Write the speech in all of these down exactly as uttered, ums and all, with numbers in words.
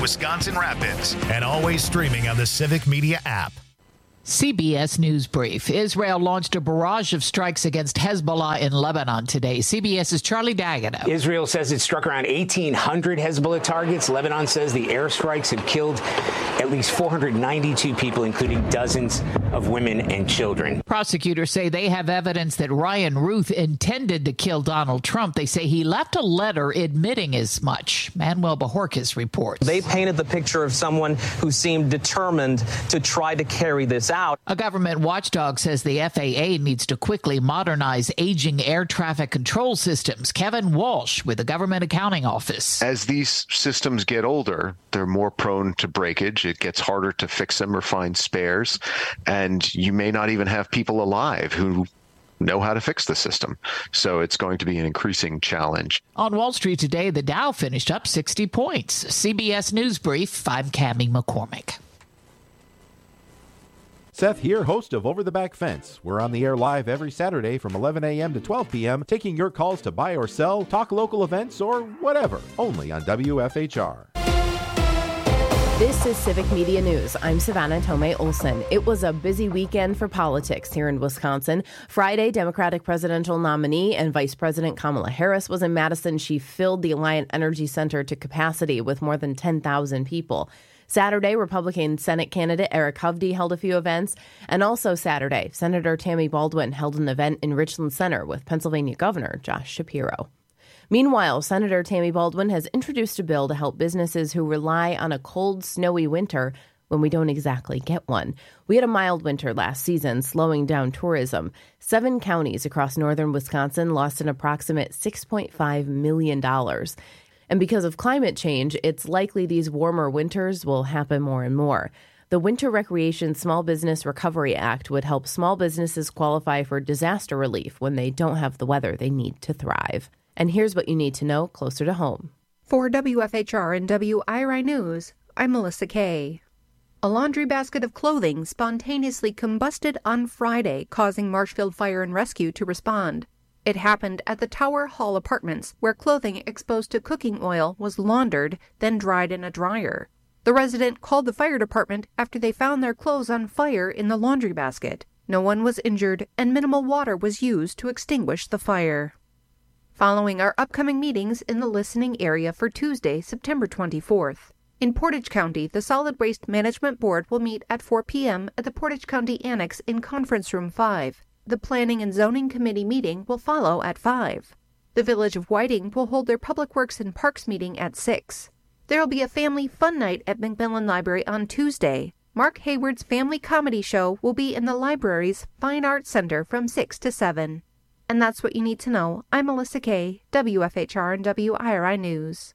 Wisconsin Rapids, and always streaming on the Civic Media app. C B S News Brief. Israel launched a barrage of strikes against Hezbollah in Lebanon today. CBS's Charlie D'Agata. Israel says it struck around eighteen hundred Hezbollah targets. Lebanon says the airstrikes have killed at least four hundred ninety-two people, including dozens of women and children. Prosecutors say they have evidence that Ryan Ruth intended to kill Donald Trump. They say he left a letter admitting as much. Manuel Bajorquez reports. They painted the picture of someone who seemed determined to try to carry this out. A government watchdog says the F A A needs to quickly modernize aging air traffic control systems. Kevin Walsh with the Government Accounting Office. As these systems get older, they're more prone to breakage. It gets harder to fix them or find spares. And you may not even have people alive who know how to fix the system. So it's going to be an increasing challenge. On Wall Street today, the Dow finished up sixty points. C B S News Brief, I'm Cammie McCormick. Seth here, host of Over the Back Fence. We're on the air live every Saturday from eleven a.m. to twelve p.m., taking your calls to buy or sell, talk local events, or whatever, only on W F H R. This is Civic Media News. I'm Savannah Tomei Olson. It was a busy weekend for politics here in Wisconsin. Friday, Democratic presidential nominee and Vice President Kamala Harris was in Madison. She filled the Alliant Energy Center to capacity with more than ten thousand people. Saturday, Republican Senate candidate Eric Hovde held a few events. And also Saturday, Senator Tammy Baldwin held an event in Richland Center with Pennsylvania Governor Josh Shapiro. Meanwhile, Senator Tammy Baldwin has introduced a bill to help businesses who rely on a cold, snowy winter when we don't exactly get one. We had a mild winter last season, slowing down tourism. Seven counties across northern Wisconsin lost an approximate six point five million dollars. And because of climate change, it's likely these warmer winters will happen more and more. The Winter Recreation Small Business Recovery Act would help small businesses qualify for disaster relief when they don't have the weather they need to thrive. And here's what you need to know closer to home. For W F H R and W I R I News, I'm Melissa Kay. A laundry basket of clothing spontaneously combusted on Friday, causing Marshfield Fire and Rescue to respond. It happened at the Tower Hall Apartments, where clothing exposed to cooking oil was laundered, then dried in a dryer. The resident called the fire department after they found their clothes on fire in the laundry basket. No one was injured, and minimal water was used to extinguish the fire. Following our upcoming meetings in the listening area for Tuesday, September twenty-fourth. In Portage County, the Solid Waste Management Board will meet at four p.m. at the Portage County Annex in Conference Room five. The Planning and Zoning Committee meeting will follow at five. The Village of Whiting will hold their Public Works and Parks meeting at six. There will be a family fun night at McMillan Library on Tuesday. Mark Hayward's family comedy show will be in the library's Fine Arts Center from six to seven. And that's what you need to know. I'm Melissa Kay, W F H R and W I R I News.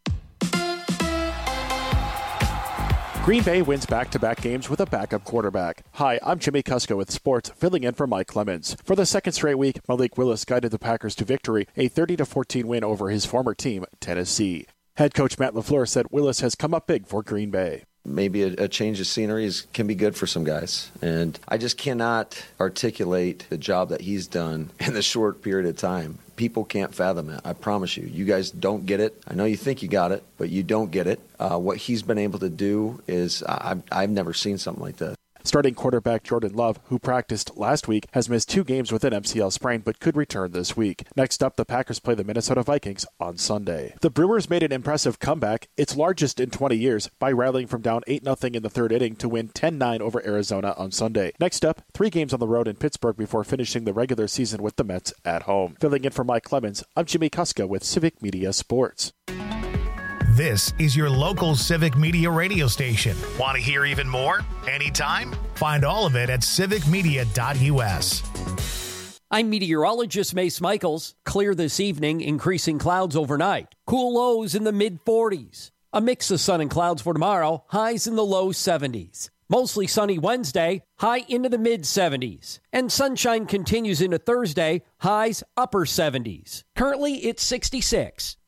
Green Bay wins back-to-back games with a backup quarterback. Hi, I'm Jimmy Kuska with sports, filling in for Mike Clemens. For the second straight week, Malik Willis guided the Packers to victory, a thirty to fourteen win over his former team, Tennessee. Head coach Matt LaFleur said Willis has come up big for Green Bay. Maybe a, a change of scenery is, can be good for some guys. And I just cannot articulate the job that he's done in the short period of time. People can't fathom it. I promise you. You guys don't get it. I know you think you got it, but you don't get it. Uh, what he's been able to do is I've, I've never seen something like this. Starting quarterback Jordan Love, who practiced last week, has missed two games with an M C L sprain but could return this week. Next up, the Packers play the Minnesota Vikings on Sunday. The Brewers made an impressive comeback, its largest in twenty years, by rallying from down eight nothing in the third inning to win ten nine over Arizona on Sunday. Next up, three games on the road in Pittsburgh before finishing the regular season with the Mets at home. Filling in for Mike Clemens, I'm Jimmy Kuska with Civic Media Sports. This is your local Civic Media radio station. Want to hear even more? Anytime? Find all of it at civic media dot u s. I'm meteorologist Mace Michaels. Clear this evening, increasing clouds overnight. Cool lows in the mid forties. A mix of sun and clouds for tomorrow, highs in the low seventies. Mostly sunny Wednesday, high into the mid seventies. And sunshine continues into Thursday, highs upper seventies. Currently, it's sixty-six.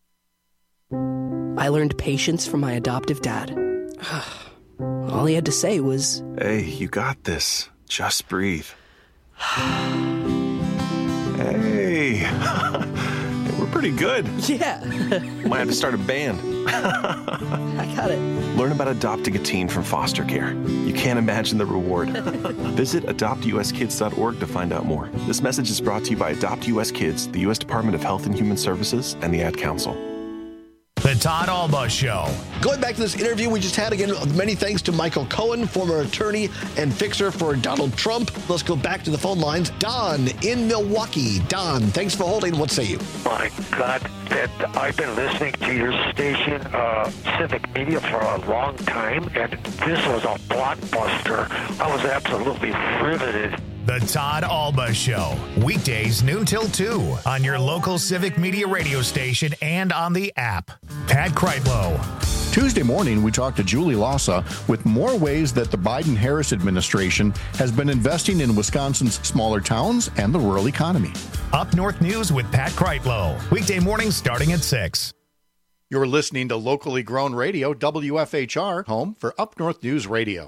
I learned patience from my adoptive dad. All he had to say was, "Hey, you got this. Just breathe." Hey, we're pretty good. Yeah. Might have to start a band. I got it. Learn about adopting a teen from foster care. You can't imagine the reward. Visit adopt u s kids dot org to find out more. This message is brought to you by Adopt U S Kids, the U S Department of Health and Human Services, and the Ad Council. The Todd Alba Show. Going back to this interview we just had, again, many thanks to Michael Cohen, former attorney and fixer for Donald Trump. Let's go back to the phone lines. Don in Milwaukee. Don, thanks for holding. What say you? My God, that I've been listening to your station, uh, Civic Media, for a long time, and this was a blockbuster. I was absolutely riveted. The Todd Alba Show. Weekdays noon till two on your local Civic Media radio station and on the app. Pat Kreitlow. Tuesday morning, we talked to Julie Lassa with more ways that the Biden-Harris administration has been investing in Wisconsin's smaller towns and the rural economy. Up North News with Pat Kreitlow. Weekday mornings starting at six. You're listening to locally grown radio, W F H R, home for Up North News Radio.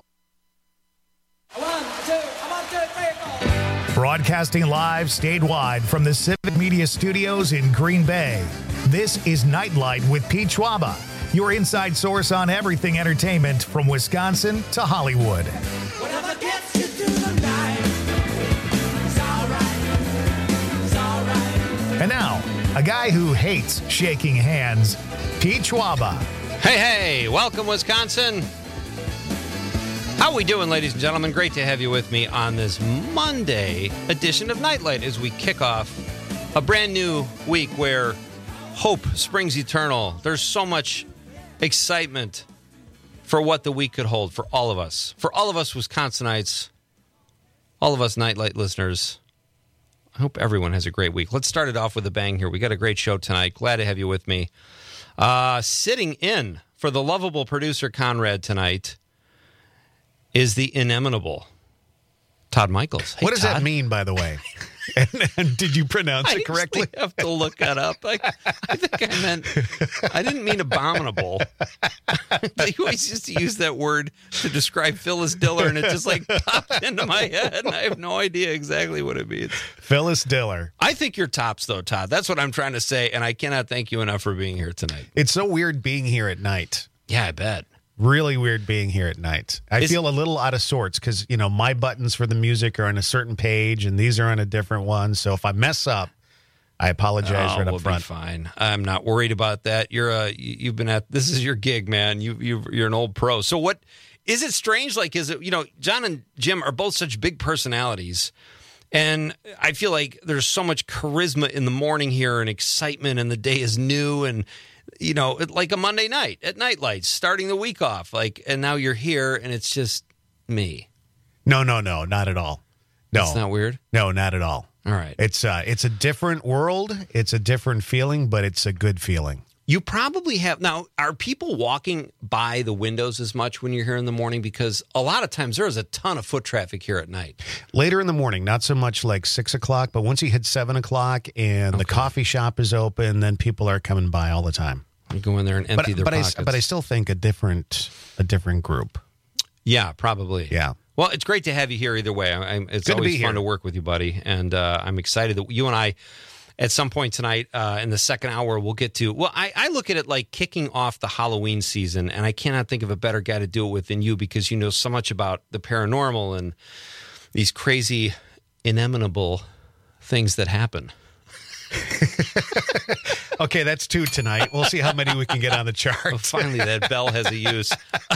Broadcasting live statewide from the Civic Media Studios in Green Bay. This is Nightlight with Pete Schwaba, your inside source on everything entertainment from Wisconsin to Hollywood. Whatever gets you through the night, it's all right, it's all right. And now, a guy who hates shaking hands, Pete Schwaba. Hey, hey, welcome, Wisconsin. How are we doing, ladies and gentlemen? Great to have you with me on this Monday edition of Nightlight as we kick off a brand new week where hope springs eternal. There's so much excitement for what the week could hold for all of us. For all of us Wisconsinites, all of us Nightlight listeners, I hope everyone has a great week. Let's start it off with a bang here. We got a great show tonight. Glad to have you with me. Uh, sitting in for the lovable producer Conrad tonight is the inimitable Todd Michaels. Hey, what does Todd. that mean, by the way? and, and did you pronounce I it correctly? I have to look that up. I, I think I meant, I didn't mean abominable. You always used to use that word to describe Phyllis Diller, and it just like popped into my head, and I have no idea exactly what it means. Phyllis Diller. I think you're tops, though, Todd. That's what I'm trying to say, and I cannot thank you enough for being here tonight. It's so weird being here at night. Yeah, I bet. Really weird being here at night. I Is, feel a little out of sorts because, you know, my buttons for the music are on a certain page and these are on a different one. So if I mess up, I apologize oh, right we'll up front. Be fine. I'm not worried about that. You're a, you've been at, this is your gig, man. You, you, you're an old pro. So what, is it strange? Like, is it, you know, John and Jim are both such big personalities. And I feel like there's so much charisma in the morning here and excitement, and the day is new, and you know, like a Monday night at Nightlights, starting the week off. Like, and now you're here, and it's just me. No, no, no, not at all. No, it's not weird. No, not at all. All right, it's uh, it's a different world. It's a different feeling, but it's a good feeling. You probably have now. Are people walking by the windows as much when you're here in the morning? Because a lot of times there is a ton of foot traffic here at night. Later in the morning, not so much like six o'clock, but once you hit seven o'clock and okay. the coffee shop is open, then people are coming by all the time. You go in there and empty but, their but pockets. I, but I still think a different a different group. Yeah, probably. Yeah. Well, it's great to have you here either way. I, I, it's Good always to be fun here. to work with you, buddy. And uh, I'm excited that you and I, at some point tonight uh, in the second hour, we'll get to, well, I, I look at it like kicking off the Halloween season, and I cannot think of a better guy to do it with than you because you know so much about the paranormal and these crazy, inimitable things that happen. Okay, that's two tonight. We'll see how many we can get on the chart. Well, finally, that bell has a use.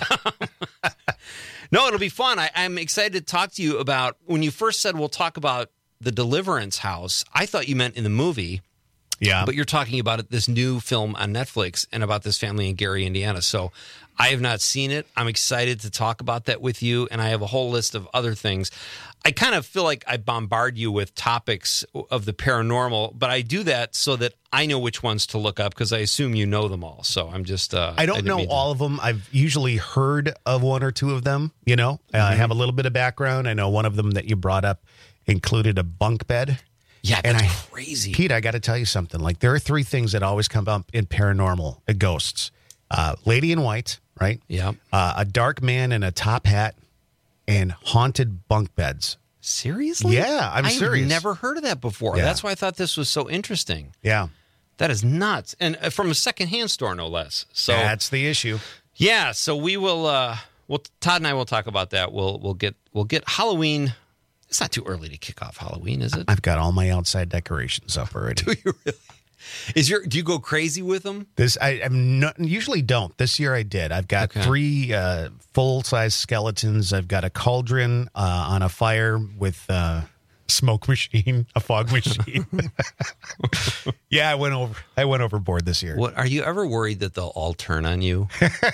No, it'll be fun. I, I'm excited to talk to you about, when you first said we'll talk about the Deliverance House, I thought you meant in the movie. Yeah. But you're talking about it, this new film on Netflix and about this family in Gary, Indiana. So I have not seen it. I'm excited to talk about that with you, and I have a whole list of other things. I kind of feel like I bombard you with topics of the paranormal, but I do that so that I know which ones to look up because I assume you know them all. So I'm just... Uh, I don't I know all of them. I've usually heard of one or two of them, you know. Mm-hmm. Uh, I have a little bit of background. I know one of them that you brought up included a bunk bed. Yeah, that's and I, crazy. Pete, I got to tell you something. Like, there are three things that always come up in paranormal, uh, ghosts. Uh, lady in white, right? Yeah. Uh, a dark man in a top hat, and haunted bunk beds. Seriously? Yeah, I'm I've serious. I've never heard of that before. Yeah. That's why I thought this was so interesting. Yeah. That is nuts. And uh, from a secondhand store, no less. So that's the issue. Yeah, so we will uh well Todd and I will talk about that. We'll we'll get we'll get Halloween. It's not too early to kick off Halloween, is it? I've got all my outside decorations up already. Do you really? Is your do you go crazy with them? This I am not, usually don't. This year I did. I've got Okay. three uh, full size skeletons. I've got a cauldron uh, on a fire with uh, smoke machine, a fog machine. yeah, I went over. I went overboard this year. What are you ever worried that they'll all turn on you?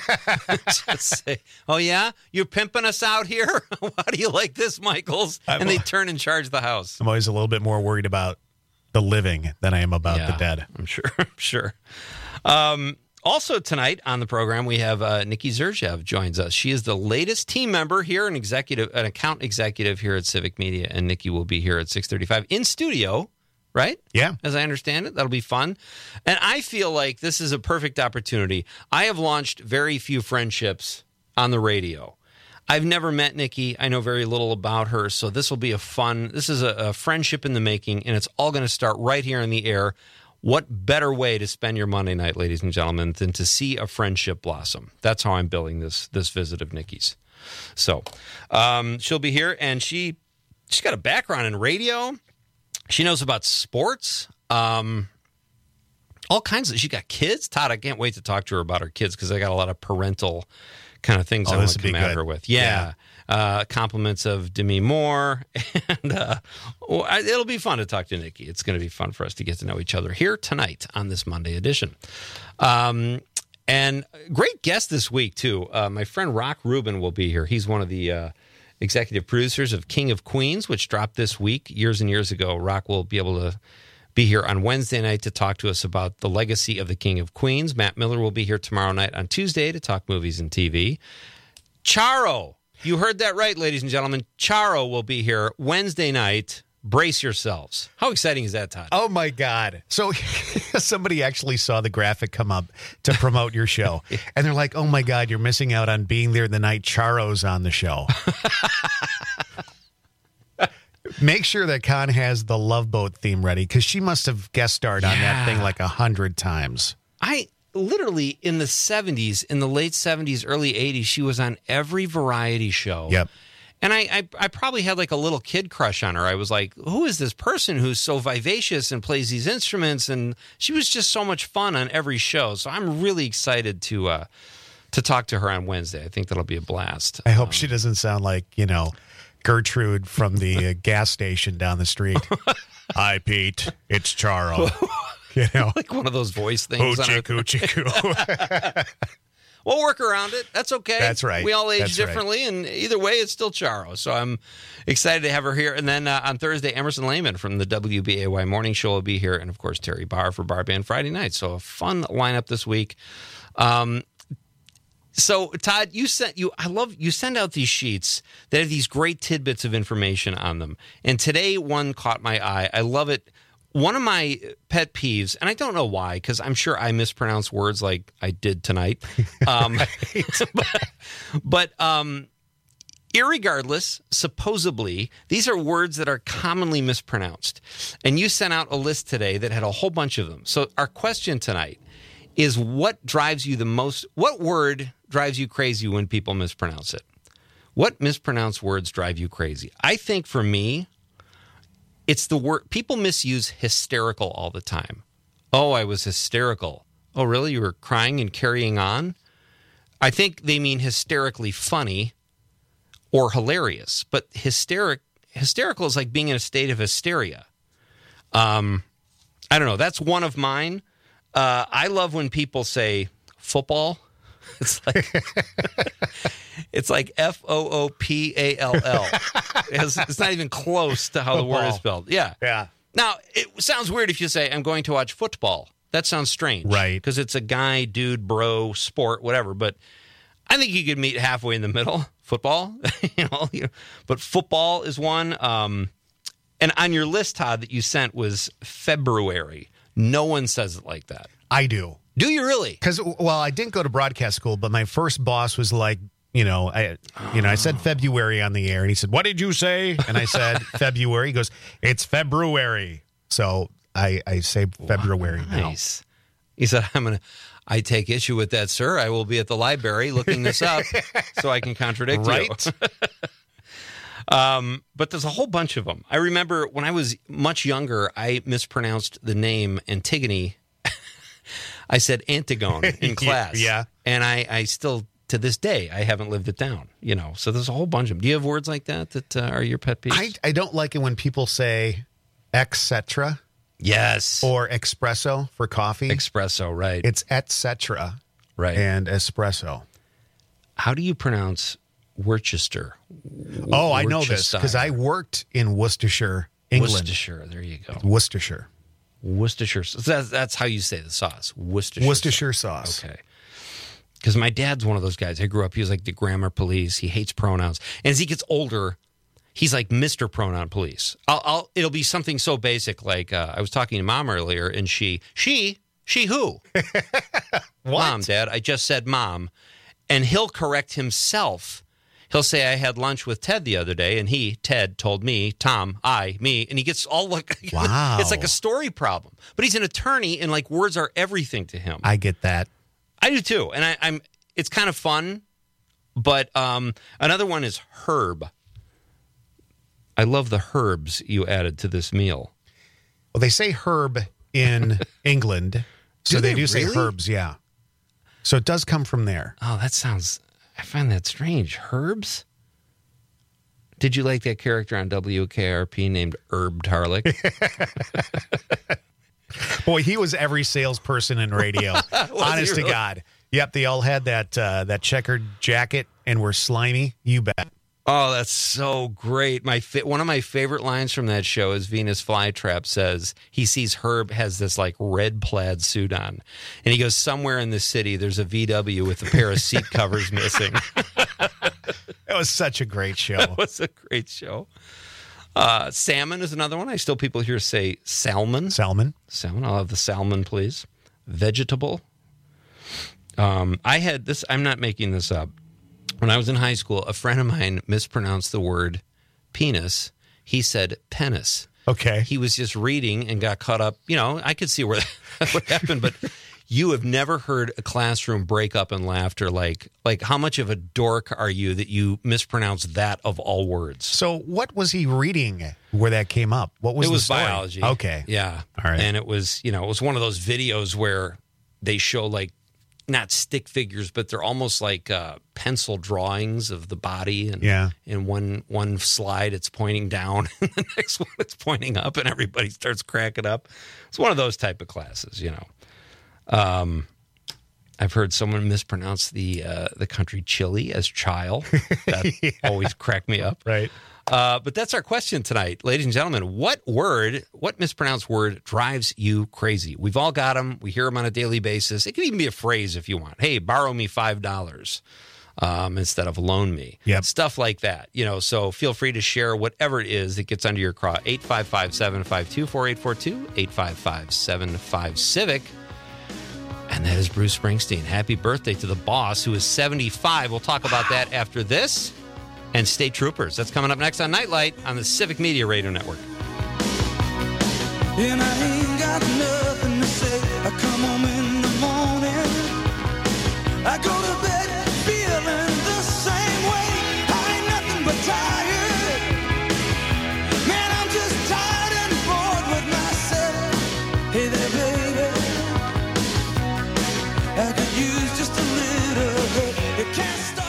Just say, "Oh yeah, you're pimping us out here. How do you like this, Michaels?" I'm and they a- turn and charge the house. I'm always a little bit more worried about the living than I am about Yeah, the dead. I'm sure. I'm sure. Um, also tonight on the program, we have uh, Nikki Zerjev joins us. She is the latest team member here, an executive, an account executive here at Civic Media, and Nikki will be here at six thirty-five in studio, right? Yeah. As I understand it, that'll be fun. And I feel like this is a perfect opportunity. I have launched very few friendships on the radio. I've never met Nikki. I know very little about her, so this will be a fun, this is a, a friendship in the making, and it's all going to start right here in the air. What better way to spend your Monday night, ladies and gentlemen, than to see a friendship blossom? That's how I'm billing this this visit of Nikki's. So um, she'll be here, and she, she's got a background in radio. She knows about sports. Um, all kinds of, she got kids. Todd, I can't wait to talk to her about her kids because I got a lot of parental kind of things Oh, I want this to would be come at good. her with. Yeah. Uh, compliments of Demi Moore. And uh, well, I- it'll be fun to talk to Nikki. It's going to be fun for us to get to know each other here tonight on this Monday edition. Um, and great guest this week, too. Uh, my friend Rock Rubin will be here. He's one of the uh, executive producers of King of Queens, which dropped this week years and years ago. Rock will be able to be here on Wednesday night to talk to us about the legacy of the King of Queens. Matt Miller will be here tomorrow night on Tuesday to talk movies and T V. Charo, you heard that right, ladies and gentlemen. Charo will be here Wednesday night. Brace yourselves. How exciting is that, Todd? Oh, my God. So somebody actually saw the graphic come up to promote your show. And they're like, oh, my God, you're missing out on being there the night Charo's on the show. Make sure that Con has the Love Boat theme ready because she must have guest starred on that Yeah. thing like a hundred times. I literally, in the seventies, in the late seventies, early eighties, she was on every variety show. Yep. And I, I, I probably had like a little kid crush on her. I was like, who is this person who's so vivacious and plays these instruments? And she was just so much fun on every show. So I'm really excited to uh, to talk to her on Wednesday. I think that'll be a blast. I hope she doesn't sound like, you know, Gertrude from the uh, gas station down the street. Hi, Pete. It's Charo. You know, like one of those voice things. on Hoochie her- coochie coo. We'll work around it. That's okay. That's right. We all age That's right. differently, and either way, it's still Charo. So I'm excited to have her here. And then uh, on Thursday, Emerson Lehman from the W B A Y Morning Show will be here, and of course Terry Barr for Bar Band Friday night. So a fun lineup this week. Um, so Todd, you sent you. I love you send out these sheets that have these great tidbits of information on them. And today, one caught my eye. I love it. One of my pet peeves, and I don't know why, because I'm sure I mispronounce words like I did tonight. Um, but but um, irregardless, supposedly, these are words that are commonly mispronounced. And you sent out a list today that had a whole bunch of them. So our question tonight is what drives you the most, what word drives you crazy when people mispronounce it? What mispronounced words drive you crazy? I think for me, it's the word, people misuse hysterical all the time. Oh, I was hysterical. Oh, really? You were crying and carrying on? I think they mean hysterically funny or hilarious, but hysteric, hysterical is like being in a state of hysteria. Um, I don't know. That's one of mine. Uh, I love when people say football. It's like it's like F O O P A L L. It's, it's not even close to how the word is spelled. Yeah. Yeah. Now, it sounds weird if you say, I'm going to watch football. That sounds strange. Right. Because it's a guy, dude, bro, sport, whatever. But I think you could meet halfway in the middle. Football. you know, you know, but football is one. Um, and on your list, Todd, that you sent was February. No one says it like that. I do. Do you really? Because, well, I didn't go to broadcast school, but my first boss was like, you know, I, you know, I said February on the air, and he said, "What did you say?" And I said February. He goes, "It's February." So I, I say February wow, now. Nice. He said, I'm going to, I take issue with that, sir. I will be at the library looking this up so I can contradict right? you. um, but there's a whole bunch of them. I remember when I was much younger, I mispronounced the name Antigone. I said Antigone in class. Yeah. And I, I still, to this day, I haven't lived it down, you know. So there's a whole bunch of them. Do you have words like that that uh, are your pet peeves? I, I don't like it when people say et cetera. Yes. Or espresso for coffee. Espresso, right. It's et cetera. Right. And espresso. How do you pronounce Worcester? Oh, I know this because I worked in Worcestershire, England. Worcestershire, there you go. Worcestershire. Worcestershire. So that's, that's how you say the sauce. Worcestershire, Worcestershire sauce. sauce. Okay. Because my dad's one of those guys. I grew up, he was like the grammar police. He hates pronouns. And as he gets older, he's like Mister Pronoun Police. I'll, I'll it'll be something so basic like uh, I was talking to Mom earlier, and she, she, she who? Mom, Dad, I just said Mom. And he'll correct himself. He'll say, I had lunch with Ted the other day, and he, Ted, told me, Tom, I, me, and he gets all like, wow. It's like a story problem. But he's an attorney, and like words are everything to him. I get that. I do too, and I, I'm. It's kind of fun, but um, another one is herb. I love the herbs you added to this meal. Well, they say herb in England, so Do they, they do say really? herbs, yeah. So it does come from there. Oh, that sounds. I find that strange. Herbs? Did you like that character on W K R P named Herb Tarlick? Boy, he was every salesperson in radio. Honest to really? God. Yep, they all had that uh, that checkered jacket and were slimy. You bet. Oh, that's so great. My fa- One of my favorite lines from that show is Venus Flytrap says he sees Herb has this like red plaid suit on. And he goes, somewhere in the city, there's a V W with a pair of seat covers missing. It was such a great show. It was a great show. Uh, salmon is another one. I still people here say salmon. Salmon. Salmon. I'll have the salmon, please. Vegetable. Um, I had this. I'm not making this up. When I was in high school, a friend of mine mispronounced the word penis. He said penis. Okay. He was just reading and got caught up. You know, I could see where that would happen, but you have never heard a classroom break up in laughter. Like, like how much of a dork are you that you mispronounce that of all words? So what was he reading where that came up? What was it the was story? biology. Okay. Yeah. All right. And it was, you know, it was one of those videos where they show like, not stick figures, but they're almost like uh, pencil drawings of the body. And yeah. in one one slide, it's pointing down, and the next one, it's pointing up, and everybody starts cracking up. It's one of those type of classes, you know. Um, I've heard someone mispronounce the uh, the country Chile as Chile. That yeah. always cracked me up. Right. Uh, but that's our question tonight, ladies and gentlemen. What word, what mispronounced word drives you crazy? We've all got them. We hear them on a daily basis. It could even be a phrase if you want. Hey, borrow me five dollars um, instead of loan me. Yep. Stuff like that. You know, so feel free to share whatever it is that gets under your craw. eight five five, seven five two, four eight four two, eight five five, seven five, Civic. And that is Bruce Springsteen. Happy birthday to the boss, who is seventy-five. We'll talk about that after this. And State Troopers. That's coming up next on Nightlight on the Civic Media Radio Network. And I ain't got nothing to say. I come home in the morning. I go to bed feeling the same way. I ain't nothing but tired. Man, I'm just tired and bored with myself. Hey there, baby. I could use just a little help. You can't stop.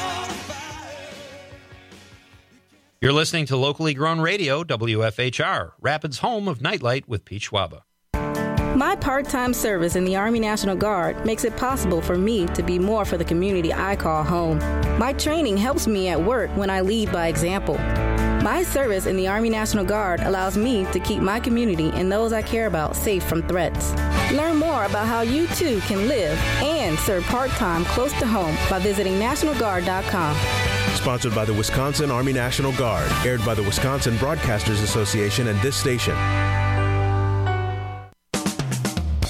You're listening to locally grown radio, W F H R, Rapids' home of Nightlight with Pete Schwaba. My part-time service in the Army National Guard makes it possible for me to be more for the community I call home. My training helps me at work when I lead by example. My service in the Army National Guard allows me to keep my community and those I care about safe from threats. Learn more about how you too can live and serve part-time close to home by visiting national guard dot com. Sponsored by the Wisconsin Army National Guard. Aired by the Wisconsin Broadcasters Association and this station.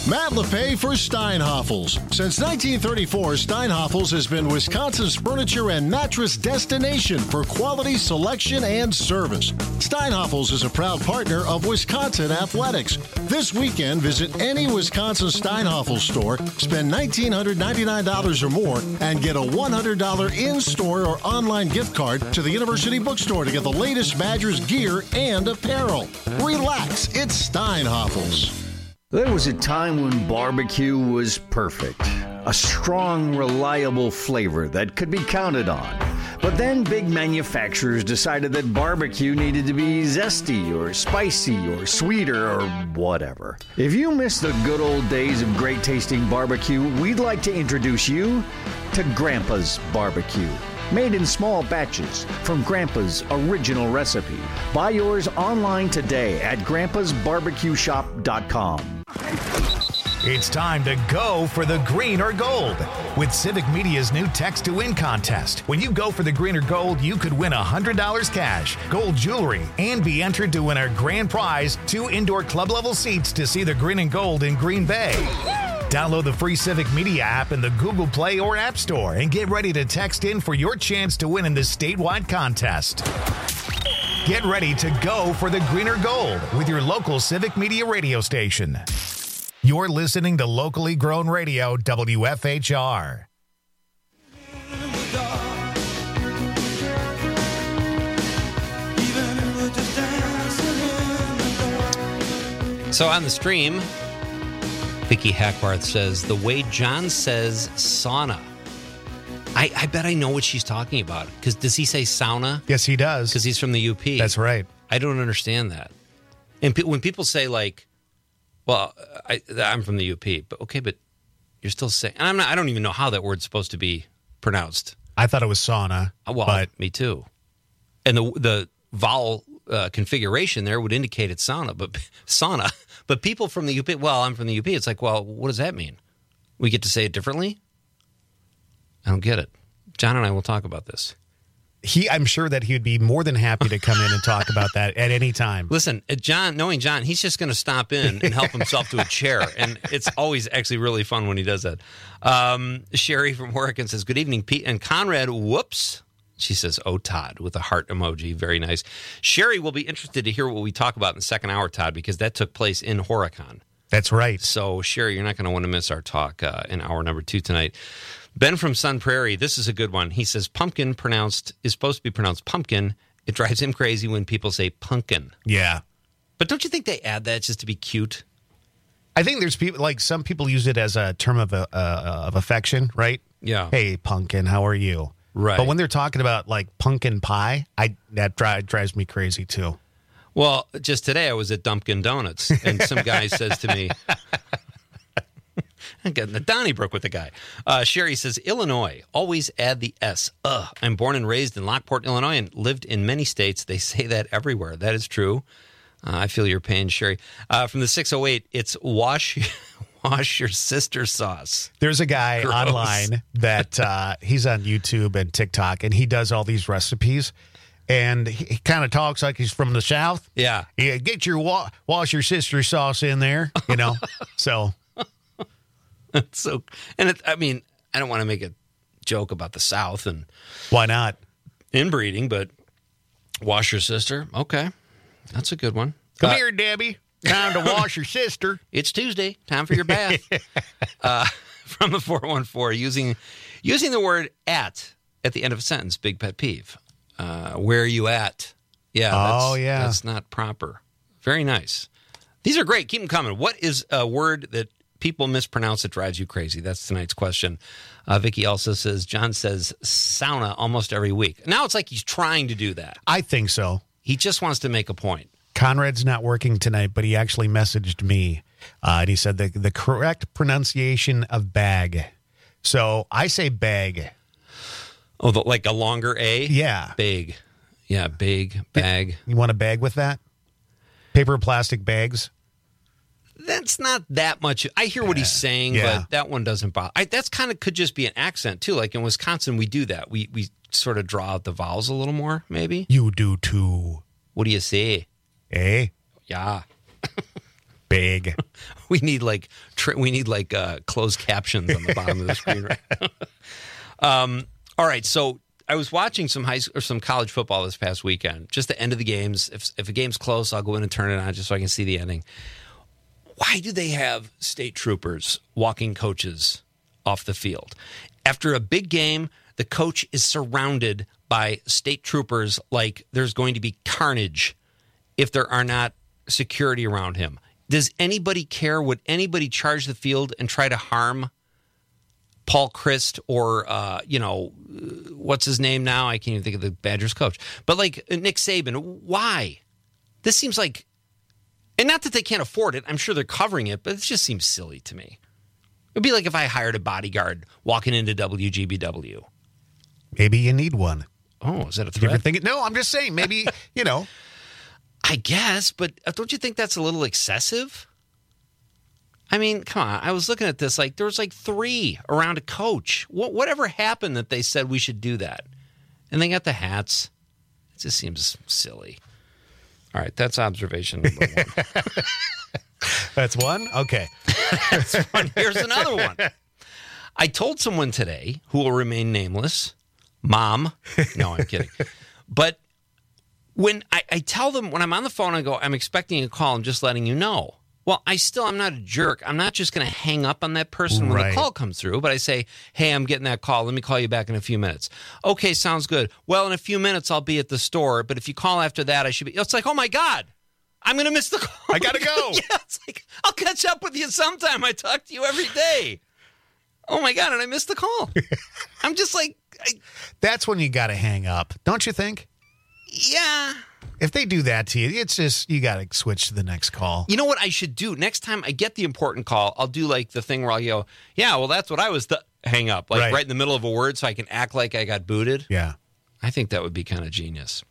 Matt LePay for Steinhoffels. Since nineteen thirty-four, Steinhoffels has been Wisconsin's furniture and mattress destination for quality selection and service. Steinhoffels is a proud partner of Wisconsin Athletics. This weekend, visit any Wisconsin Steinhoffels store, spend one thousand nine hundred ninety-nine dollars or more, and get a one hundred dollars in-store or online gift card to the University Bookstore to get the latest Badgers gear and apparel. Relax, it's Steinhoffels. There was a time when barbecue was perfect. A strong, reliable flavor that could be counted on. But then big manufacturers decided that barbecue needed to be zesty or spicy or sweeter or whatever. If you miss the good old days of great tasting barbecue, we'd like to introduce you to Grandpa's Barbecue. Made in small batches from Grandpa's original recipe. Buy yours online today at grandpas barbecue shop dot com. It's time to go for the green or gold with Civic Media's new Text to Win contest. When you go for the green or gold, you could win one hundred dollars cash, gold jewelry, and be entered to win our grand prize, two indoor club-level seats to see the green and gold in Green Bay. Download the free Civic Media app in the Google Play or App Store and get ready to text in for your chance to win in this statewide contest. Get ready to go for the green or gold with your local Civic Media radio station. You're listening to locally grown radio, W F H R. So on the stream, Vicky Hackbarth says, the way John says sauna. I, I bet I know what she's talking about. Because does he say sauna? Yes, he does. Because he's from the U P. That's right. I don't understand that. And pe- when people say like, well, I, I'm from the U P, but okay, but you're still saying, and I'm not, I don't even know how that word's supposed to be pronounced. I thought it was sauna. Well, but... me too. And the the vowel uh, configuration there would indicate it's sauna, but sauna. But people from the U P, well, I'm from the U P. It's like, well, what does that mean? We get to say it differently? I don't get it. John and I will talk about this. He, I'm sure that he would be more than happy to come in and talk about that at any time. Listen, John, knowing John, he's just going to stop in and help himself to a chair. And it's always actually really fun when he does that. Um, Sherry from Oregon says, good evening, Pete. And Conrad, whoops. She says, oh, Todd, with a heart emoji. Very nice. Sherry will be interested to hear what we talk about in the second hour, Todd, because that took place in Horicon. That's right. So, Sherry, you're not going to want to miss our talk uh, in hour number two tonight. Ben from Sun Prairie, this is a good one. He says pumpkin pronounced is supposed to be pronounced pumpkin. It drives him crazy when people say pumpkin. Yeah. But don't you think they add that just to be cute? I think there's people, like some people use it as a term of uh, of affection, right? Yeah. Hey, pumpkin, how are you? Right. But when they're talking about like pumpkin pie, I that dri- drives me crazy too. Well, just today I was at Dunkin' Donuts, and some guy says to me, I'm getting the Donnybrook with the guy. Uh, Sherry says, Illinois, always add the S. Ugh. I'm born and raised in Lockport, Illinois, and lived in many states. They say that everywhere. That is true. Uh, I feel your pain, Sherry. Uh, from the six oh eight, it's wash wash your sister sauce. There's a guy Gross. online that uh, he's on YouTube and TikTok, and he does all these recipes. And he, he kind of talks like he's from the South. Yeah. Yeah, get your wa- wash your sister sauce in there, you know. So... So, and it, I mean, I don't want to make a joke about the South and why not inbreeding, but wash your sister. Okay. That's a good one. Come uh, here, Debbie. Time to wash your sister. It's Tuesday. Time for your bath. uh, from the four one four, using, using the word at at the end of a sentence, big pet peeve. Uh, where are you at? Yeah. That's, oh, yeah. That's not proper. Very nice. These are great. Keep them coming. What is a word that people mispronounce that drives you crazy? That's tonight's question. Uh, Vicky also says, John says sauna almost every week. Now it's like he's trying to do that. I think so. He just wants to make a point. Conrad's not working tonight, but he actually messaged me. Uh, and he said the, the correct pronunciation of bag. So I say bag. Oh, the, like a longer A? Yeah. Big. Yeah, big, bag. You want a bag with that? Paper or plastic bags? That's not that much. I hear what he's saying, yeah. but that one doesn't bother. I, that's kind of could just be an accent, too. Like in Wisconsin, we do that. We we sort of draw out the vowels a little more, maybe. You do, too. What do you say? Eh? Yeah. Big. We need like tri- we need like uh, closed captions on the bottom of the screen right now. um, all right, so I was watching some high or some college football this past weekend. Just the end of the games. If if a game's close, I'll go in and turn it on just so I can see the ending. Why do they have state troopers walking coaches off the field? After a big game, the coach is surrounded by state troopers like there's going to be carnage if there are not security around him. Does anybody care? Would anybody charge the field and try to harm Paul Chryst or, uh, you know, what's his name now? I can't even think of the Badgers coach. But like Nick Saban, why? This seems like, and not that they can't afford it. I'm sure they're covering it, but it just seems silly to me. It would be like if I hired a bodyguard walking into W G B W. Maybe you need one. Oh, is that a Did you ever threat? think it? No, I'm just saying. Maybe, you know. I guess, but don't you think that's a little excessive? I mean, come on. I was looking at this, like, there was like three around a coach. What, whatever happened that they said we should do that? And they got the hats. It just seems silly. All right, that's observation number one. That's one? Okay. That's one. Here's another one. I told someone today, who will remain nameless, Mom. No, I'm kidding. But when I, I tell them, when I'm on the phone, I go, I'm expecting a call. I'm just letting you know. Well, I still, I'm not a jerk. I'm not just going to hang up on that person when Right. the call comes through, but I say, hey, I'm getting that call. Let me call you back in a few minutes. Okay, sounds good. Well, in a few minutes, I'll be at the store, but if you call after that, I should be. It's like, oh my God, I'm going to miss the call. I got to go. Yeah, it's like, I'll catch up with you sometime. I talk to you every day. Oh my God, and I missed the call. I'm just like. I, That's when you got to hang up, don't you think? Yeah. If they do that to you, it's just, you got to switch to the next call. You know what I should do? Next time I get the important call, I'll do like the thing where I'll go, yeah, well, that's what I was, th-, hang up. Like Right. right in the middle of a word so I can act like I got booted. Yeah. I think that would be kind of genius.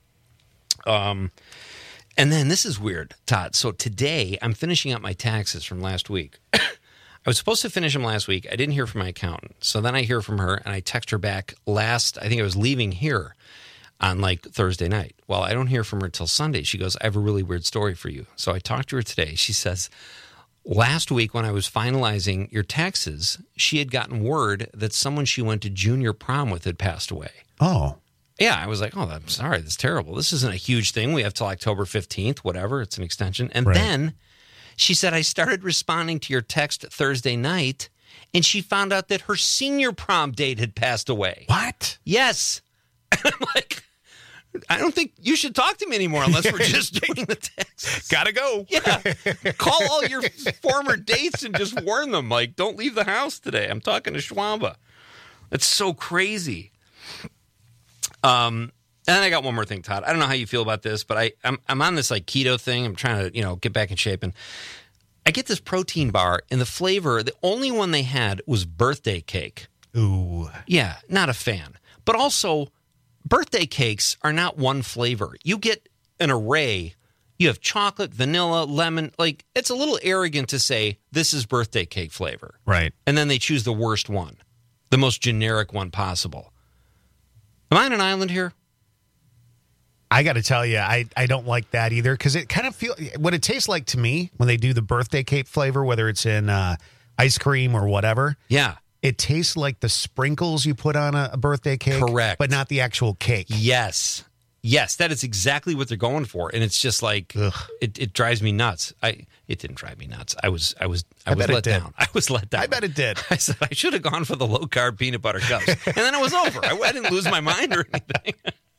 Um, and then this is weird, Todd. So today I'm finishing up my taxes from last week. I was supposed to finish them last week. I didn't hear from my accountant. So then I hear from her and I text her back last, I think I was leaving here on like Thursday night. Well, I don't hear from her till Sunday. She goes, I have a really weird story for you. So I talked to her today. She says, last week when I was finalizing your taxes, she had gotten word that someone she went to junior prom with had passed away. Oh. Yeah, I was like, oh, I'm sorry. That's terrible. This isn't a huge thing. We have till October fifteenth, whatever. It's an extension. And Right. then she said, I started responding to your text Thursday night, and she found out that her senior prom date had passed away. What? Yes. I'm like, I don't think you should talk to me anymore unless we're just doing the text. Gotta go. Yeah. Call all your former dates and just warn them, like, don't leave the house today. I'm talking to Schwamba. It's so crazy. Um, and then I got one more thing, Todd. I don't know how you feel about this, but I, I'm, I'm on this like keto thing. I'm trying to, you know, get back in shape. And I get this protein bar, and the flavor, the only one they had was birthday cake. Ooh. Yeah, not a fan. But also, birthday cakes are not one flavor. You get an array. You have chocolate, vanilla, lemon. Like, it's a little arrogant to say this is birthday cake flavor. Right. And then they choose the worst one, the most generic one possible. Am I on an island here? I got to tell you, I, I don't like that either, because it kind of feels, what it tastes like to me when they do the birthday cake flavor, whether it's in uh, ice cream or whatever. Yeah. It tastes like the sprinkles you put on a, a birthday cake. Correct. But not the actual cake. Yes. Yes, that is exactly what they're going for. And it's just like, it, it drives me nuts. I It didn't drive me nuts. I was I was, I I was bet it let did. down. I was let down. I bet it did. I said, I should have gone for the low-carb peanut butter cups. And then it was over. I, I didn't lose my mind or anything.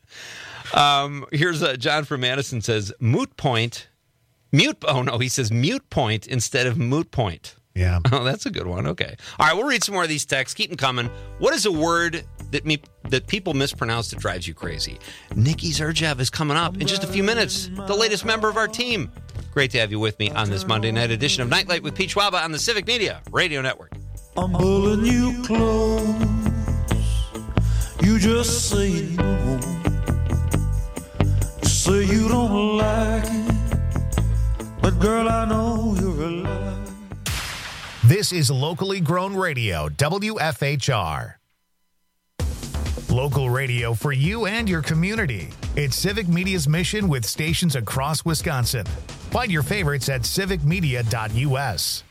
Um, here's uh, John from Madison says, moot point. Mute. Oh, no, he says mute point instead of moot point. Yeah. Oh, that's a good one. Okay. All right, we'll read some more of these texts. Keep them coming. What is a word that me that people mispronounce that drives you crazy? Nikki Zerjev is coming up in just a few minutes. The latest member of our team. Great to have you with me on this Monday night edition of Nightlight with Pete Schwaba on the Civic Media Radio Network. I'm pulling you close. You just say no. Say you don't like it. But girl, I know you're alive. This is locally grown radio, W F H R. Local radio for you and your community. It's Civic Media's mission with stations across Wisconsin. Find your favorites at civic media dot u s.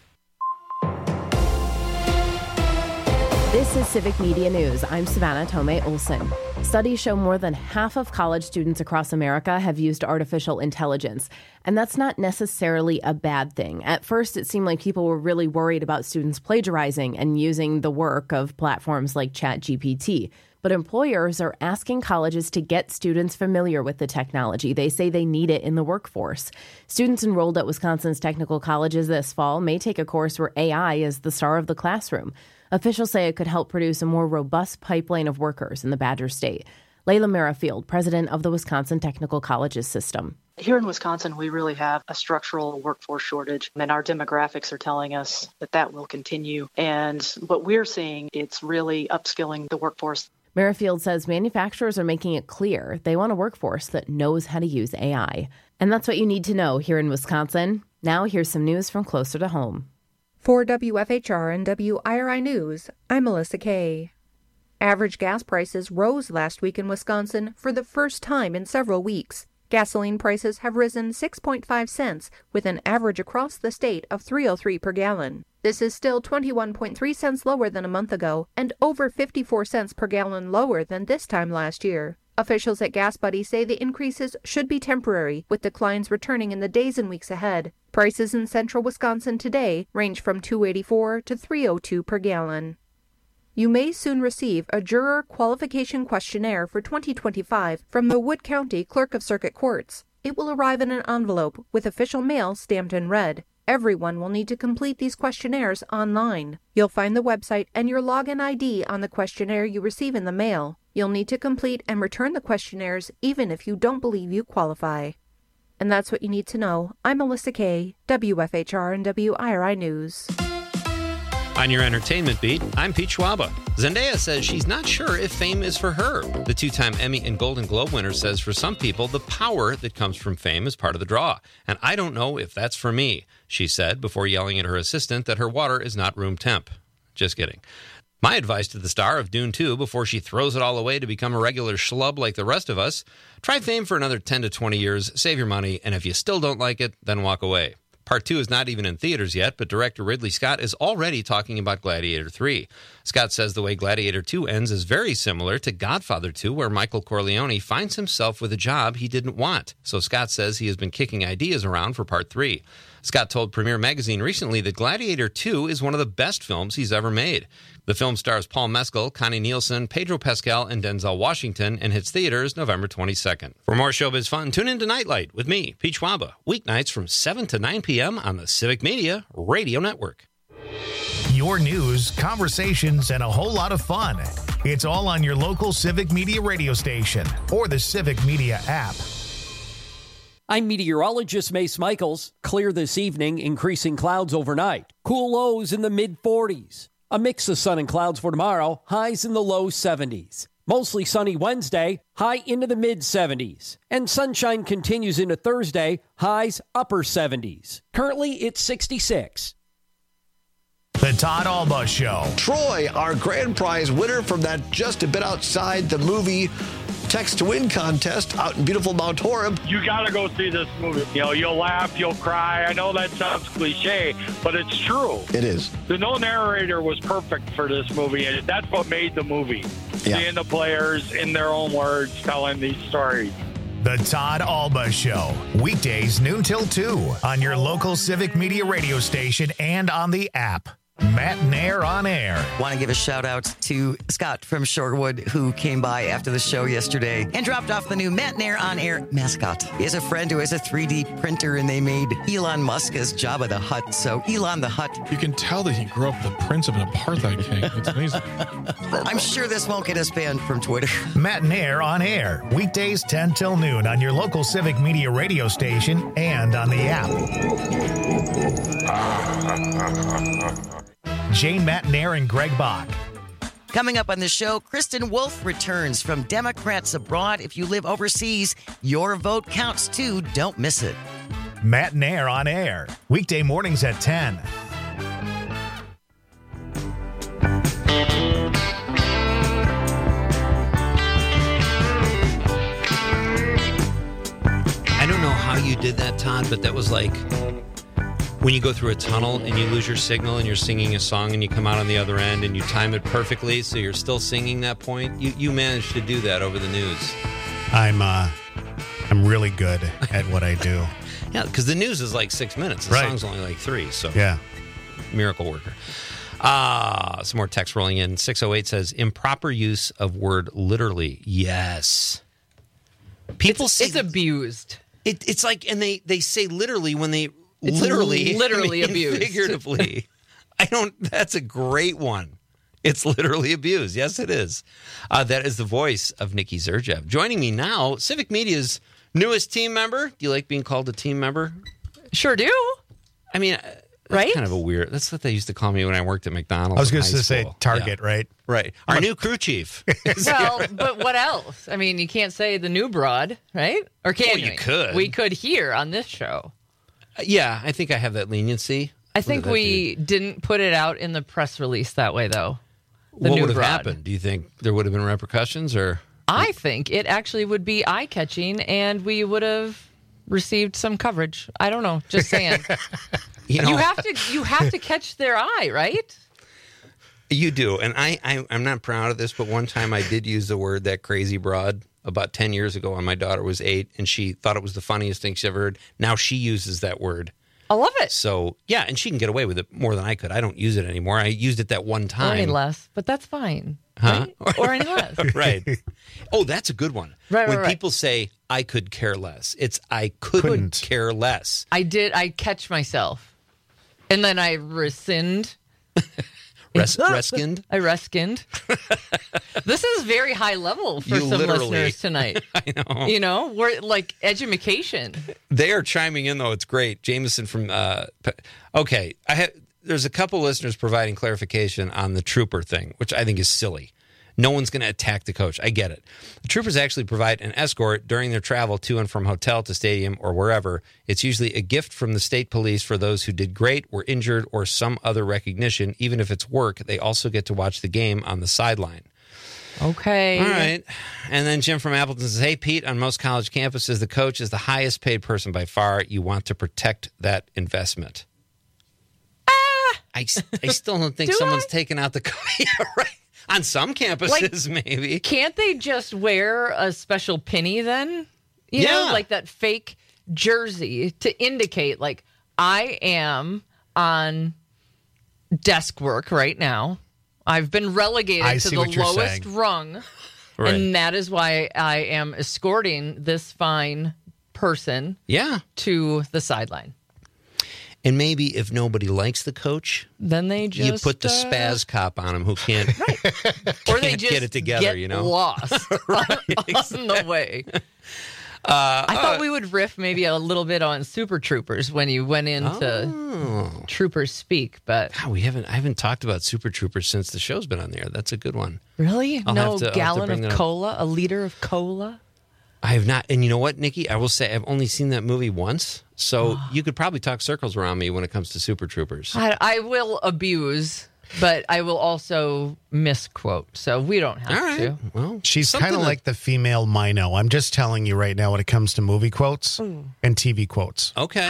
This is Civic Media News. I'm Savannah Tomei Olson. Studies show more than half of college students across America have used artificial intelligence. And that's not necessarily a bad thing. At first, it seemed like people were really worried about students plagiarizing and using the work of platforms like ChatGPT. But employers are asking colleges to get students familiar with the technology. They say they need it in the workforce. Students enrolled at Wisconsin's technical colleges this fall may take a course where A I is the star of the classroom. Officials say it could help produce a more robust pipeline of workers in the Badger State. Layla Merrifield, president of the Wisconsin Technical Colleges System. Here in Wisconsin, we really have a structural workforce shortage, and our demographics are telling us that that will continue. And what we're seeing, it's really upskilling the workforce. Merrifield says manufacturers are making it clear they want a workforce that knows how to use A I. And that's what you need to know here in Wisconsin. Now here's some news from closer to home. For W F H R and W I R I News, I'm Melissa Kay. Average gas prices rose last week in Wisconsin for the first time in several weeks. Gasoline prices have risen six point five cents, with an average across the state of three oh three per gallon. This is still twenty-one point three cents lower than a month ago and over fifty-four cents per gallon lower than this time last year. Officials at Gas Buddy say the increases should be temporary, with declines returning in the days and weeks ahead. Prices in central Wisconsin today range from two eighty-four to three oh two per gallon. You may soon receive a juror qualification questionnaire for twenty twenty-five from the Wood County Clerk of Circuit Courts. It will arrive in an envelope with official mail stamped in red. Everyone will need to complete these questionnaires online. You'll find the website and your login I D on the questionnaire you receive in the mail. You'll need to complete and return the questionnaires even if you don't believe you qualify. And that's what you need to know. I'm Melissa Kay, W F H R and W I R I News. On your entertainment beat, I'm Pete Schwaba. Zendaya says she's not sure if fame is for her. The two-time Emmy and Golden Globe winner says for some people, the power that comes from fame is part of the draw. And I don't know if that's for me, she said before yelling at her assistant that her water is not room temp. Just kidding. My advice to the star of Dune two before she throws it all away to become a regular schlub like the rest of us, try fame for another ten to twenty years, save your money, and if you still don't like it, then walk away. Part two is not even in theaters yet, but director Ridley Scott is already talking about Gladiator three. Scott says the way Gladiator two ends is very similar to Godfather two, where Michael Corleone finds himself with a job he didn't want. So Scott says he has been kicking ideas around for part three. Scott told Premiere Magazine recently that Gladiator two is one of the best films he's ever made. The film stars Paul Mescal, Connie Nielsen, Pedro Pascal, and Denzel Washington, and hits theaters November twenty-second. For more showbiz fun, tune in to Nightlight with me, Pete Schwaba, weeknights from seven to nine p.m. on the Civic Media Radio Network. Your news, conversations, and a whole lot of fun. It's all on your local Civic Media radio station or the Civic Media app. I'm meteorologist Mace Michaels. Clear this evening, increasing clouds overnight. Cool lows in the mid forties. A mix of sun and clouds for tomorrow, highs in the low seventies. Mostly sunny Wednesday, high into the mid seventies. And sunshine continues into Thursday, highs upper seventies. Currently, it's sixty-six. The Todd Alba Show. Troy, our grand prize winner from that Just a Bit Outside the Movie Text to Win contest out in beautiful Mount Horeb. You got to go see this movie. You know, you'll laugh, you'll cry. I know that sounds cliche, but it's true. It is. The no narrator was perfect for this movie, and that's what made the movie. Yeah. Seeing the players in their own words telling these stories. The Todd Alba Show. Weekdays noon till two on your local Civic Media radio station and on the app. Matt Nair on air. Want to give a shout out to Scott from Shorewood, who came by after the show yesterday and dropped off the new Matt Nair on air mascot. He has a friend who has a three D printer, and they made Elon Musk as Jabba the Hutt. So Elon the Hutt. You can tell that he grew up the prince of an apartheid king. It's amazing. I'm sure this won't get us banned from Twitter. Matt Nair on air. Weekdays ten till noon on your local Civic Media radio station and on the app. Jane Matt Nair and Greg Bach. Coming up on the show, Kristen Wolf returns from Democrats Abroad. If you live overseas, your vote counts too. Don't miss it. Matt Nair on air. Weekday mornings at ten. I don't know how you did that, Todd, but that was like when you go through a tunnel and you lose your signal and you're singing a song and you come out on the other end and you time it perfectly so you're still singing that point. You you managed to do that over the news. I'm uh, I'm really good at what I do. Yeah, because the news is like six minutes. The Right. song's only like three. So Yeah. miracle worker. Ah, some more text rolling in. six oh eight says, improper use of word literally. Yes. People it's, say it's abused. It, it's like, and they, they say literally when they It's literally, literally I mean, abused. figuratively. I don't, that's a great one. It's literally abused. Yes, it is. Uh, that is the voice of Nikki Zerjev. Joining me now, Civic Media's newest team member. Do you like being called a team member? Sure do. I mean, that's right? Kind of a weird. That's what they used to call me when I worked at McDonald's. I was in going to high say school. Target, Yeah. right? Right. Our new crew chief. Well, but what else? I mean, you can't say the new broad, right? Or can Well, you? you could. We could here on this show. Yeah, I think I have that leniency. I What think did that we didn't put it out in the press release that way, though. The what new would have broad. happened? Do you think there would have been repercussions, or I think it actually would be eye-catching, and we would have received some coverage. I don't know. Just saying. you know, you have to. You have to catch their eye, right? you do? And I, I, I'm not proud of this, but one time I did use the word "that crazy broad" about ten years ago, when my daughter was eight, and she thought it was the funniest thing she ever heard. Now she uses that word. I love it. So yeah, and she can get away with it more than I could. I don't use it anymore. I used it that one Or time. any less, but that's fine. Huh? Right? Or any less. Right. Oh, that's a good one. Right, when right, right. people say, I could care less, it's I couldn't, Couldn't. care less. I did. I catch myself, and then I rescind. Res- reskinned? I reskinned. This is very high level for You some literally- listeners tonight. I know. You know, we're like education. They are chiming in, though. It's great. Jameson from, uh, P- okay, I had, there's a couple listeners providing clarification on the trooper thing, which I think is silly. No one's going to attack the coach. I get it. The troopers actually provide an escort during their travel to and from hotel to stadium or wherever. It's usually a gift from the state police for those who did great, were injured, or some other recognition. Even if it's work, they also get to watch the game on the sideline. Okay. All right. And then Jim from Appleton says, hey, Pete, on most college campuses, the coach is the highest paid person by far. You want to protect that investment. Ah! I, I still don't think Do someone's I? taken out the coach. Yeah, right. On some campuses, maybe. Can't they just wear a special penny then? You know, Yeah. like that fake jersey to indicate, like, I am on desk work right now. I've been relegated I to see the what you're lowest saying. rung. Right. And that is why I am escorting this fine person Yeah. to the sideline. And maybe if nobody likes the coach, Then they just you put the uh, spaz cop on him who can't, or they can't just get it together, get you know? lost on, on the way. Uh, I thought uh, we would riff maybe a little bit on Super Troopers when you went into Oh. Troopers Speak, but God, we haven't. I haven't talked about Super Troopers since the show's been on the air. That's a good one. really, I'll no have to- I'll have to gallon bring of that up. cola, a liter of cola. I have not. And you know what, Nikki? I will say I've only seen that movie once. So you could probably talk circles around me when it comes to Super Troopers. I, I will abuse, but I will also misquote. So we don't have All right. to. Well, She's something kind of that- like the female Mino. I'm just telling you right now when it comes to movie quotes and T V quotes. Okay.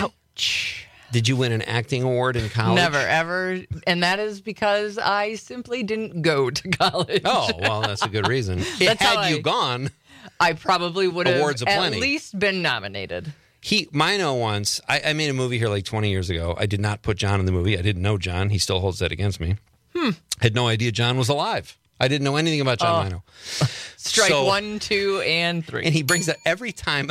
Did you win an acting award in college? Never, ever. And that is because I simply didn't go to college. Oh, well, that's a good reason. That's how Had you I- gone, I probably would have Awards at aplenty. least been nominated. he, Mino once, I, I made a movie here like twenty years ago. I did not put John in the movie. I didn't know John. He still holds that against me. Hmm. Had no idea John was alive. I didn't know anything about John Oh. Mino. Strike So- one, two, and three. And he brings that every time.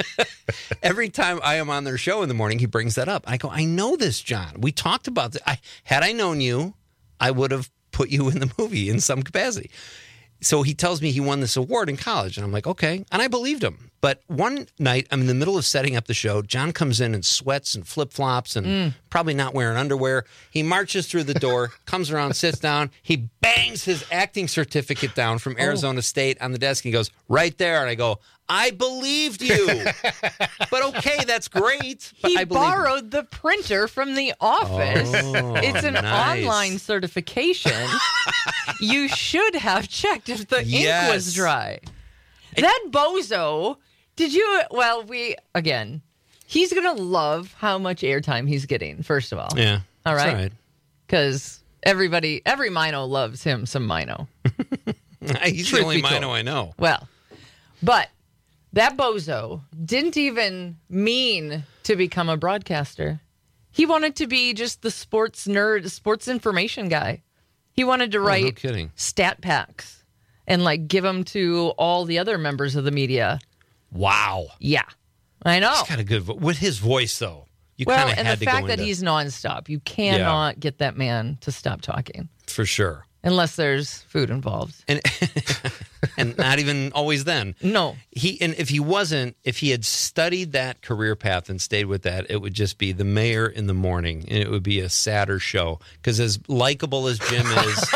Every time I am on their show in the morning, he brings that up. I go, I know this, John. We talked about this. I, had I known you, I would have put you in the movie in some capacity. So he tells me he won this award in college. And I'm like, okay. And I believed him. But one night, I'm in the middle of setting up the show. John comes in in sweats and flip-flops and Mm. probably not wearing underwear. He marches through the door, comes around, sits down. He bangs his acting certificate down from Arizona State on the desk. He goes, right there. And I go, I believed you. But okay, that's great. But He I believed him. borrowed the printer from the office. Oh, it's an nice. online certification. You should have checked if the ink Yes. was dry. That bozo, did you? Well, we, again, He's going to love how much airtime he's getting, first of all. Yeah. All that's right? Because everybody, every Mino loves him some Mino. He's Truth the only be told. Mino I know. Well, but that bozo didn't even mean to become a broadcaster. He wanted to be just the sports nerd, sports information guy. He wanted to Oh, no write kidding. stat packs and like give them to all the other members of the media. Wow. Yeah, I know. He's got a good vo- with his voice though. You well, kind of and had the to fact go that into, he's nonstop, you cannot get that man to stop talking for sure. unless there's food involved. And and not even always then. No. He and if he wasn't, if he had studied that career path and stayed with that, it would just be the mayor in the morning, and it would be a sadder show. Because as likable as Jim is,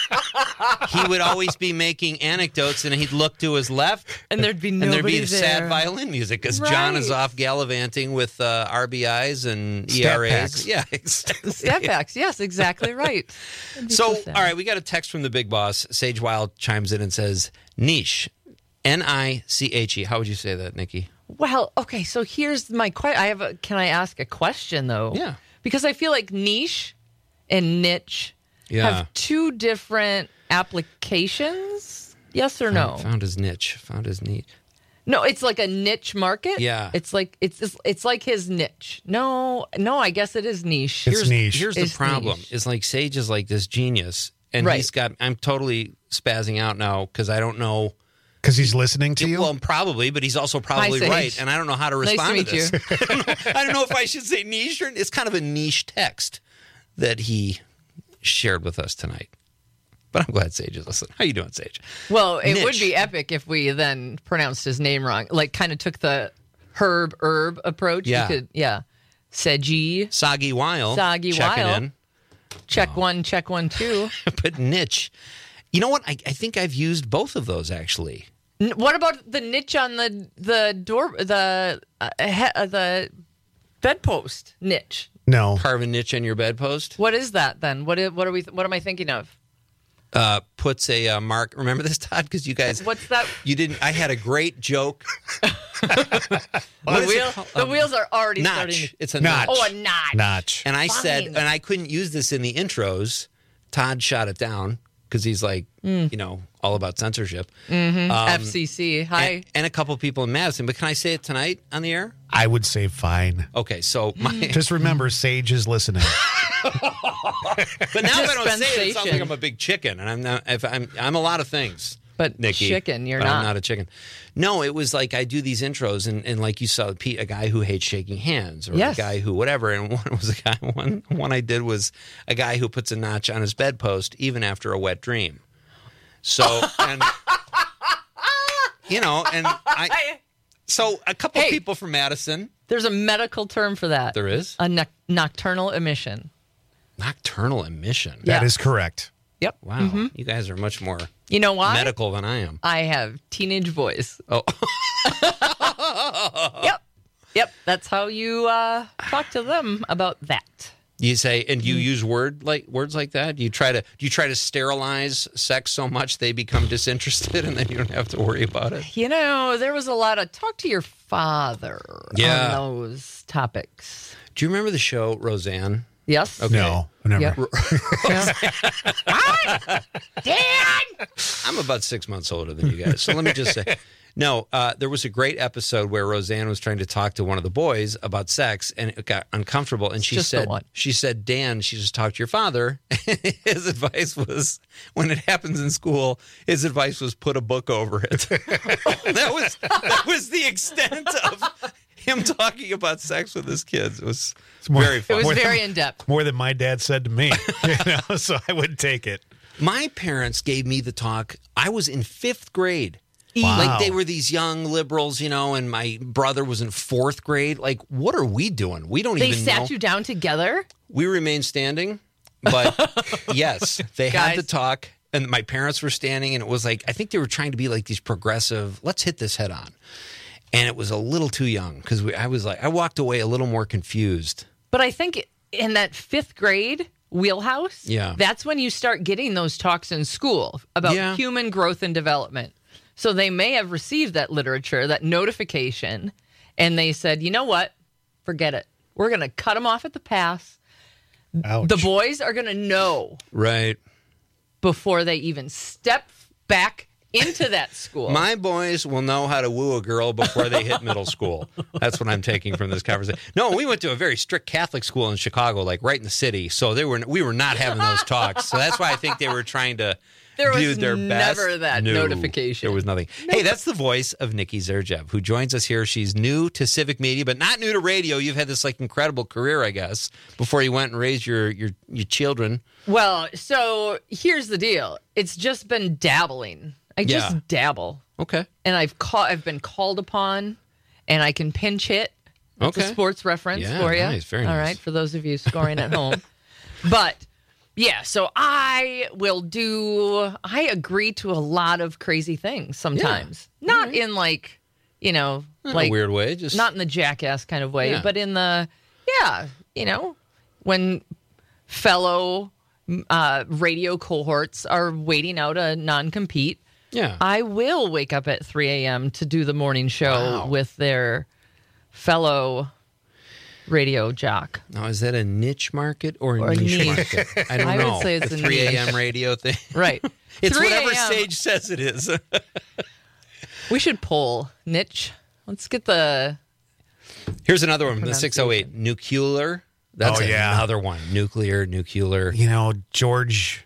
he would always be making anecdotes, and he'd look to his left, and there'd be and there'd nobody be there. sad violin music because John is Right. off gallivanting with uh, R B Is and E Stat R As. packs. Yeah, exactly. Stat packs, yes, exactly right. That'd be So, sad. all right, we got a text from the big boss. Sage Wild chimes in and says, niche, N I C H E. How would you say that, Nikki? Well, okay, so here's my question. I have a, can I ask a question, though? Yeah. Because I feel like niche and niche Yeah. have two different applications. Yes or no? Found, found his niche. Found his niche. No, it's like a niche market. Yeah. It's like it's it's, it's like his niche. No, no, I guess it is niche. It's here's, niche. Here's the It's problem. niche. Is like Sage is like this genius, and Right. he's got. I'm totally spazzing out now because I don't know. Because he's listening to you? Well, probably, but he's also probably Sage. right, and I don't know how to Nice to respond meet this. I, don't know, I don't know if I should say niche or it's kind of a niche text that he shared with us tonight. But I'm glad Sage is listening. How you doing, Sage? Well, it would Niche. be epic if we then pronounced his name wrong. Like, kind of took the herb herb approach. Yeah. You could, yeah. Seji, Soggy Weil. Soggy checking Weil. in. check one, check one, two. But niche. You know what? I, I think I've used both of those actually. N- What about the niche on the the door the uh, he, uh, the bedpost niche? No. Carve a niche on your bedpost. What is that then? What is, what are we? What am I thinking of? Uh, puts a uh, mark. Remember this, Todd? Because you guys, What's that? you didn't. I had a great joke. The, What is it wheel, called? the Um, wheels are already Notch. starting. To, It's a Notch. notch. oh, a notch. Notch. And I said, Fine. and I couldn't use this in the intros. Todd shot it down because he's like, Mm. you know, all about censorship. Mm-hmm. Um, F C C. Hi. And, and a couple people in Madison. But can I say it tonight on the air? I would say fine. Okay, so my. Just remember, Sage is listening. But now if I don't say it, it sounds Dispensation. like I'm a big chicken, and I'm not. If I'm, I'm a lot of things. But Nikki, chicken, you're but not. I'm not a chicken. No, it was like I do these intros, and, and like you saw, Pete, a guy who hates shaking hands, or Yes. a guy who whatever. And one was a guy. One one I did was a guy who puts a notch on his bedpost even after a wet dream. So and you know, and I. So a couple Hey. people from Madison. There's a medical term for that. There is A noc- nocturnal emission. nocturnal emission. That Yeah. is correct. Yep. Wow, Mm-hmm. you guys are much more You know why? medical than I am. I have teenage voice. Oh. Yep. Yep. That's how you uh, talk to them about that. You say, and Mm. you use word like words like that. Do you try to do you try to sterilize sex so much they become disinterested, and then you don't have to worry about it? You know, there was a lot of talk to your father Yeah. on those topics. Do you remember the show Roseanne? Yes. Okay. No, never. Yep. Dan! I'm about six months older than you guys, so let me just say, no. Uh, there was a great episode where Roseanne was trying to talk to one of the boys about sex, and it got uncomfortable. And she Just the said, one. "She said, Dan, she just talked to your father." His advice was, when it happens in school, his advice was put a book over it. that was that was the extent of him talking about sex with his kids. It was more- very It fun. was More than- very in depth. More than my dad said to me. You know, so I would take it. My parents gave me the talk. I was in fifth grade. Wow. Like they were these young liberals, you know, and my brother was in fourth grade. Like, what are we doing? We don't They even sat know. you down together? We remained standing, but yes, they had Guys. the talk, and my parents were standing, and it was like I think they were trying to be like these progressive. Let's hit this head on, and it was a little too young because I was like I walked away a little more confused. But I think in that fifth grade wheelhouse, Yeah. that's when you start getting those talks in school about Yeah. human growth and development. So they may have received that literature, that notification, and they said, you know what? forget it. We're going to cut them off at the pass. Ouch. The boys are going to know Right. before they even step back into that school. My boys will know how to woo a girl before they hit middle school. That's what I'm taking from this conversation. No, we went to a very strict Catholic school in Chicago, like right in the city. So they were we were not having those talks. So that's why I think they were trying to There was do their best. never that No, notification. There was nothing. Hey, that's the voice of Nikki Zerjev, who joins us here. She's new to civic media, but not new to radio. You've had this like incredible career, I guess, before you went and raised your your, your children. Well, so here's the deal. It's just been dabbling. I just Yeah. dabble. Okay. And I've call, I've been called upon, and I can pinch hit. That's Okay. a sports reference Yeah, for you. nice, very All nice. right, for those of you scoring at home. But yeah, so I will do. I agree to a lot of crazy things sometimes. Not in like, you know, In like a weird way, just not in the jackass kind of way, Yeah. but in the yeah, you know, when fellow uh, radio cohorts are waiting out a non-compete. Yeah. I will wake up at three a.m. to do the morning show Wow. with their fellow radio jock. Now, is that a niche market or a Or niche, niche. market? I don't I would know. say it's the a three a.m. niche. radio thing. Right. It's 3 whatever a.m. Sage says it is. We should poll niche. Let's get the Here's another one, the six oh eight. Nuclear. That's Oh, yeah. another one. Nuclear, nuclear. You know, George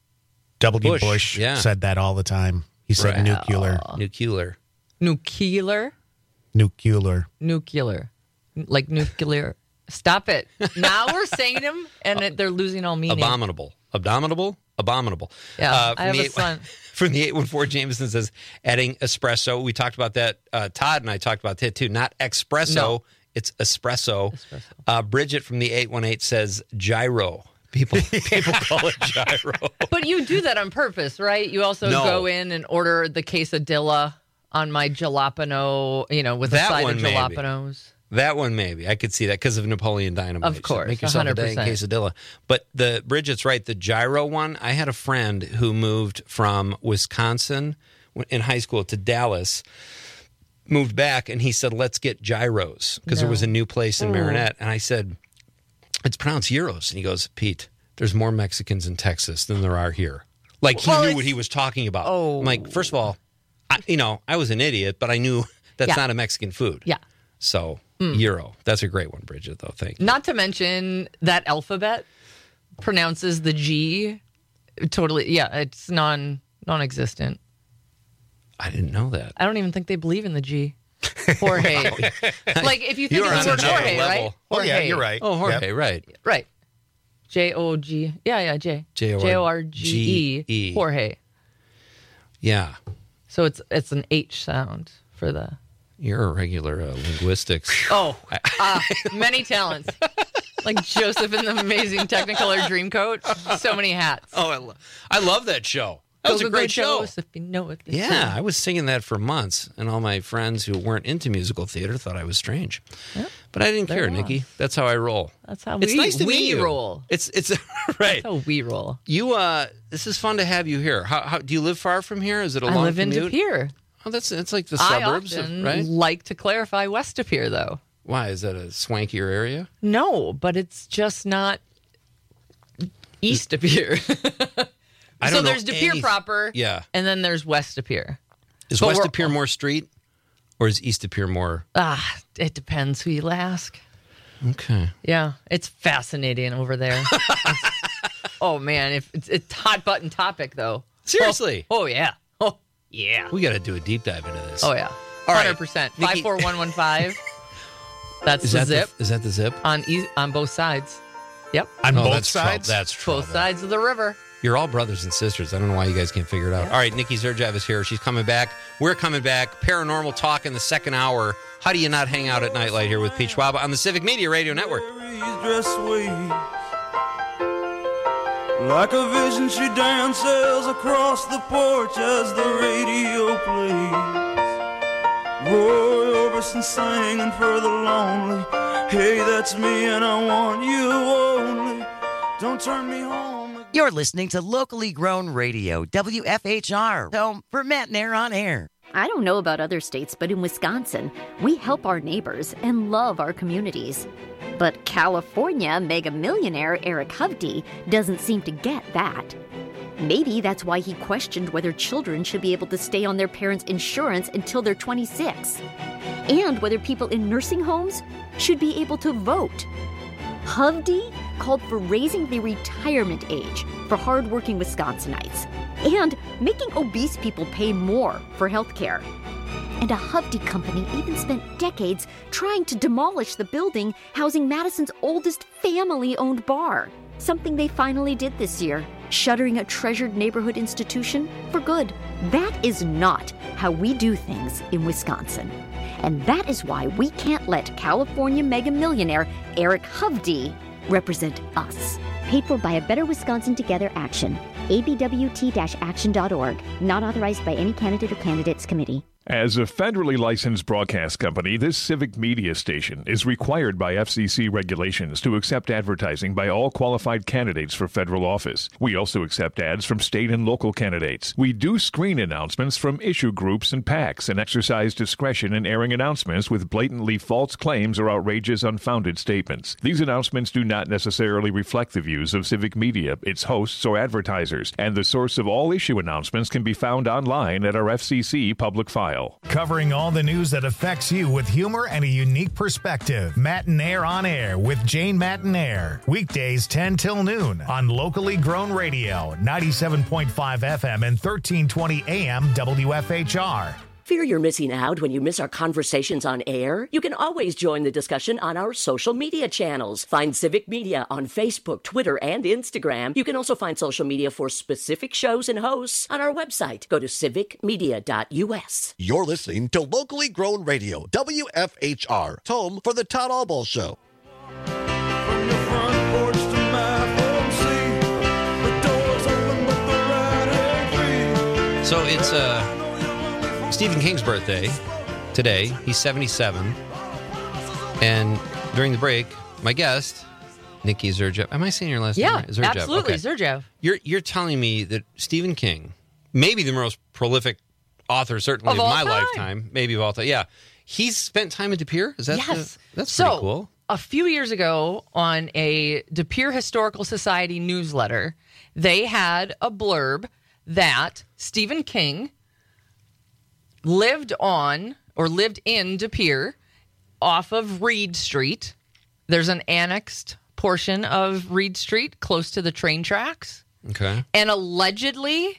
W. Bush, Bush, yeah. said that all the time. He said Right. nuclear, Nuclear. nuclear, nuclear. nuclear, like nuclear. Stop it. Now we're saying them, and it, they're losing all meaning. Abominable. Abominable? Abominable. Yeah, Uh, I from have the a eight- son. From the eight one four, Jameson says, adding espresso. We talked about that. Uh, Todd and I talked about that too. Not espresso. No. It's espresso. Uh, Bridget from the eight one eight says gyro. People people call it gyro. But you do that on purpose, right? You also No. go in and order the quesadilla on my jalapeno, you know, with That a side one of maybe. jalapenos. That one maybe. I could see that because of Napoleon Dynamite. Of So course, make yourself a dang one hundred percent. quesadilla. But the Bridget's right. The gyro one, I had a friend who moved from Wisconsin in high school to Dallas, moved back, and he said, let's get gyros because there No. was a new place in Ooh. Marinette. And I said, it's pronounced gyros. And he goes, Pete, there's more Mexicans in Texas than there are here. Like he Well, knew it's- what he was talking about. Oh. I'm like, first of all, I, you know, I was an idiot, but I knew that's Yeah. not a Mexican food. Yeah. So, Mm. gyro. That's a great one, Bridget, though. Thank you. Not to mention that alphabet pronounces the G totally. Yeah, it's non non-existent. I didn't know that. I don't even think they believe in the G. Jorge. Like if you think You're it's on word another Jorge, level. right? Oh, yeah, Jorge. you're right. Oh, Jorge, Yep. right. Right. J O G. Yeah, yeah, J. J O R J O R G E. G E. Jorge. Yeah. So it's it's an H sound for the. You're a regular uh, linguistics. Oh, uh, many talents. Like Joseph in the Amazing Technicolor Dreamcoat. So many hats. Oh, I, lo- I love that show. That was Go, a go, great go, show. Joseph, you know it. Yeah, I was singing that for months, and all my friends who weren't into musical theater thought I was strange. But I didn't There care, it was. Nikki. That's how I roll. That's how It's we, nice to we meet you. roll. It's it's right. That's how we roll. You uh, this is fun to have you here. How, how do you live far from here? Is it a I long live in commute? De Pere. Oh, that's it's like the I suburbs, often of, right? like to clarify West De Pere, though. Why is that a swankier area? No, but it's just not East De Pere. I so don't know there's De Pere any- proper, Yeah. and then there's West De Pere. Is But West we're- De Pere more street, or is East De Pere more? Ah, it depends who you ask. Okay. Yeah, it's fascinating over there. It's- oh man, if it's, it's hot button topic though. Seriously? Oh, oh yeah. Oh yeah. We got to do a deep dive into this. Oh yeah. All right. Hundred percent. Nikki- Five four one one five. That's Is the that zip The, is that the zip? on e- on both sides. Yep. On Oh, both that's trou- sides? that's trouble. Both sides of the river. You're all brothers and sisters. I don't know why you guys can't figure it out. All right, Nikki Zerjev is here. She's coming back. We're coming back. Paranormal talk in the second hour. How do you not hang out at Nightlight here with Pete Schwab on the Civic Media Radio Network? Dress waves. Like a vision, she dances across the porch as the radio plays. Roy Orbison singing for the lonely. Hey, that's me, and I want you only. Don't turn me home. You're listening to locally grown radio, W F H R, home for Matt Nair on air. I don't know about other states, but in Wisconsin, we help our neighbors and love our communities. But California mega millionaire Eric Hovde doesn't seem to get that. Maybe that's why he questioned whether children should be able to stay on their parents' insurance until they're twenty-six, and whether people in nursing homes should be able to vote. Hovde called for raising the retirement age for hardworking Wisconsinites and making obese people pay more for health care. And a Hovde company even spent decades trying to demolish the building housing Madison's oldest family-owned bar, something they finally did this year, shuttering a treasured neighborhood institution for good. That is not how we do things in Wisconsin. And that is why we can't let California mega millionaire Eric Hovde represent us. Paid for by a Better Wisconsin Together action. A B W T action dot org. Not authorized by any candidate or candidates committee. As a federally licensed broadcast company, this civic media station is required by F C C regulations to accept advertising by all qualified candidates for federal office. We also accept ads from state and local candidates. We do screen announcements from issue groups and PACs and exercise discretion in airing announcements with blatantly false claims or outrageous, unfounded statements. These announcements do not necessarily reflect the views of civic media, its hosts, or advertisers, and the source of all issue announcements can be found online at our F C C public file. Covering all the news that affects you with humor and a unique perspective. Matinaire on Air with Jane Matinaire. Weekdays ten till noon on locally grown radio, ninety-seven point five F M and thirteen twenty A M W F H R. Fear you're missing out when you miss our conversations on air? You can always join the discussion on our social media channels. Find Civic Media on Facebook, Twitter, and Instagram. You can also find social media for specific shows and hosts on our website. Go to civic media dot U S. You're listening to Locally Grown Radio, W F H R, home for the Todd Albaugh Show. So it's uh, Stephen King's birthday today. He's seventy-seven. And during the break, my guest, Nikki Zerjev. Am I saying your last yeah, name? Zerjev. Absolutely, okay. Zerjev. You're, you're telling me that Stephen King, maybe the most prolific author, certainly Of of, all my time. lifetime, maybe of all time. Yeah. He's spent time in De Pere? Is that Yes. the, that's so, pretty cool. A few years ago on a De Pere Historical Society newsletter, they had a blurb that Stephen King lived on or lived in De Pere off of Reed Street. There's an annexed portion of Reed Street close to the train tracks. Okay. And allegedly,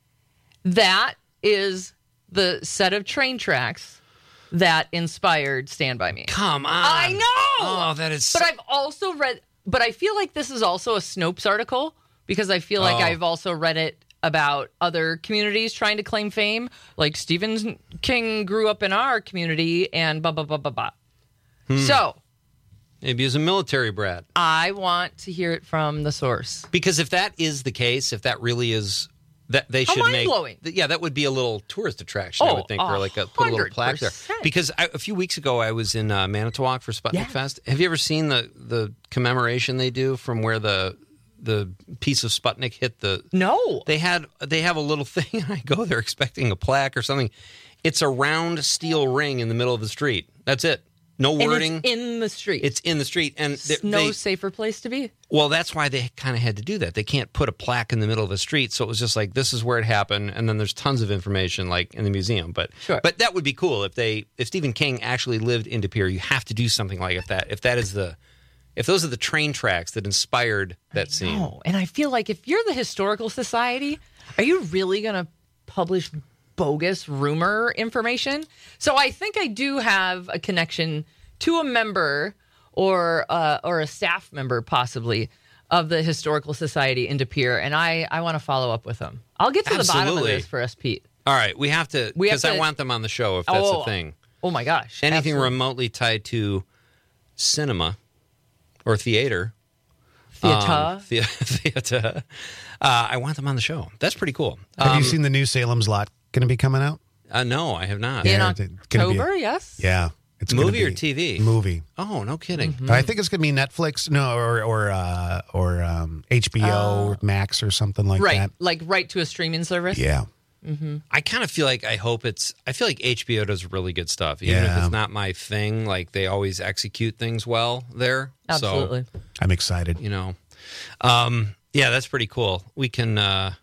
that is the set of train tracks that inspired Stand By Me. Come on. I know. Oh, that is. But I've also read, but I feel like this is also a Snopes article because I feel like Oh. I've also read it about other communities trying to claim fame. Like Stephen King grew up in our community and blah, blah, blah, blah, blah. Hmm. So Maybe as a military brat. I want to hear it from the source. Because if that is the case, if that really is, that they How should make. mind-blowing. Yeah, that would be a little tourist attraction, I Oh, would think, or like a, put a little plaque there. one hundred percent. Because I, a few weeks ago, I was in uh, Manitowoc for Sputnik Yeah. Fest. Have you ever seen the the commemoration they do from where the the piece of Sputnik hit the? No. They had they have a little thing. I go there expecting a plaque or something. It's a round steel ring in the middle of the street. That's it. No wording. And it's in the street. It's in the street, and they, no they- safer place to be. well, that's why they kind of had to do that. They can't put a plaque in the middle of a street, so it was just like, this is where it happened, and then there's tons of information like in the museum. But Sure. but that would be cool if they if Stephen King actually lived in De Pere. You have to do something like if that if that is the if those are the train tracks that inspired that scene. No, and I feel like if you're the Historical Society, are you really going to publish bogus rumor information? So I think I do have a connection to a member or uh, or a staff member possibly of the Historical Society in De Pere, and I, I want to follow up with them. I'll get to the bottom of Absolutely. this for us, Pete. All right, we have to We have because I to- want them on the show if that's Oh, a thing. Oh my gosh. Anything absolutely. remotely tied to cinema or theater. Theater. Um, the- theater. Uh, I want them on the show. That's pretty cool. Have Um, you seen the new Salem's Lot going to be coming out? Uh, no, I have not. In Yeah, it's gonna be a- October, yes? Yeah. It's gonna Movie or be- T V? Movie. Oh, no kidding. Mm-hmm. I think it's going to be Netflix, no, or or uh, or um, H B O or Max or something like right, that. like right to a streaming service. Yeah. Mm-hmm. I kind of feel like I hope it's. I feel like H B O does really good stuff, even Yeah. if it's not my thing. Like they always execute things well there. Absolutely. So, I'm excited. you know, um, yeah, that's pretty cool. We can. Uh,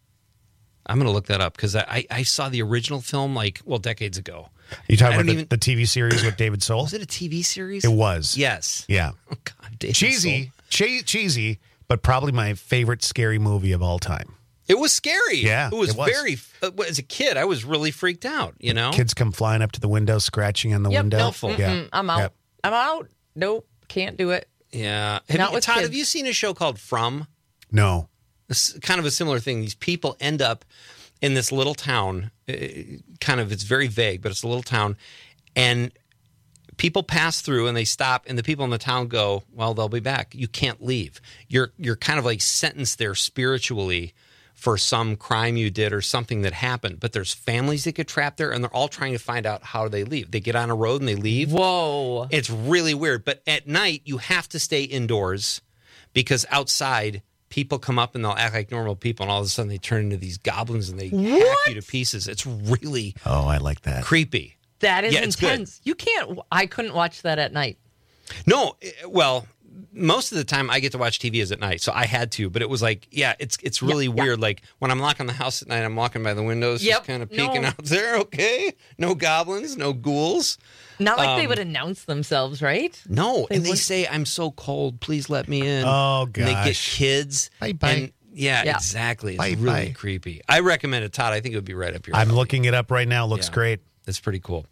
I'm going to look that up because I, I saw the original film like well decades ago. You talking I about don't the, even- the T V series with David Soul? Was it a T V series? It was. Yes. Yeah. Oh God, David Cheesy, Soul. che- cheesy, but probably my favorite scary movie of all time. It was scary. Yeah, it was, it was. very. Uh, as a kid, I was really freaked out. You know, Kids come flying up to the window, scratching on the Yep, window. nope, Yeah. mm-mm, I'm out. Yep. I'm out. Nope, can't do it. Yeah. Have Not you, with Todd, kids. have you seen a show called From? No. It's kind of a similar thing. These people end up in this little town. uh, Kind of, it's very vague, but it's a little town, and people pass through and they stop, and the people in the town go, "Well, they'll be back. You can't leave. You're you're kind of like sentenced there spiritually for some crime you did or something that happened. But there's families that get trapped there, and they're all trying to find out how they leave. They get on a road and they leave. Whoa. It's really weird. But at night, you have to stay indoors because outside, people come up and they'll act like normal people, and all of a sudden they turn into these goblins and they hack you to pieces. It's really Oh, I like that. creepy. That is Yeah, it's good. intense. You can't. I couldn't watch that at night. No, eh, well, most of the time I get to watch T V is at night, so I had to. But it was like, yeah, it's it's really Yeah, yeah. weird. Like when I'm locking the house at night, I'm walking by the windows, Yep. just kind of peeking No. out there. Okay, no goblins, no ghouls. Not like they Um, would announce themselves, right? No, They and they would- say, "I'm so cold, please let me in." Oh, And they get gosh. kids. Bye, bye. And yeah, Yeah. exactly. It's Bye, really bye. creepy. I recommend it, Todd. I think it would be right up your I'm alley. looking it up right now. Looks Yeah. great. That's pretty cool.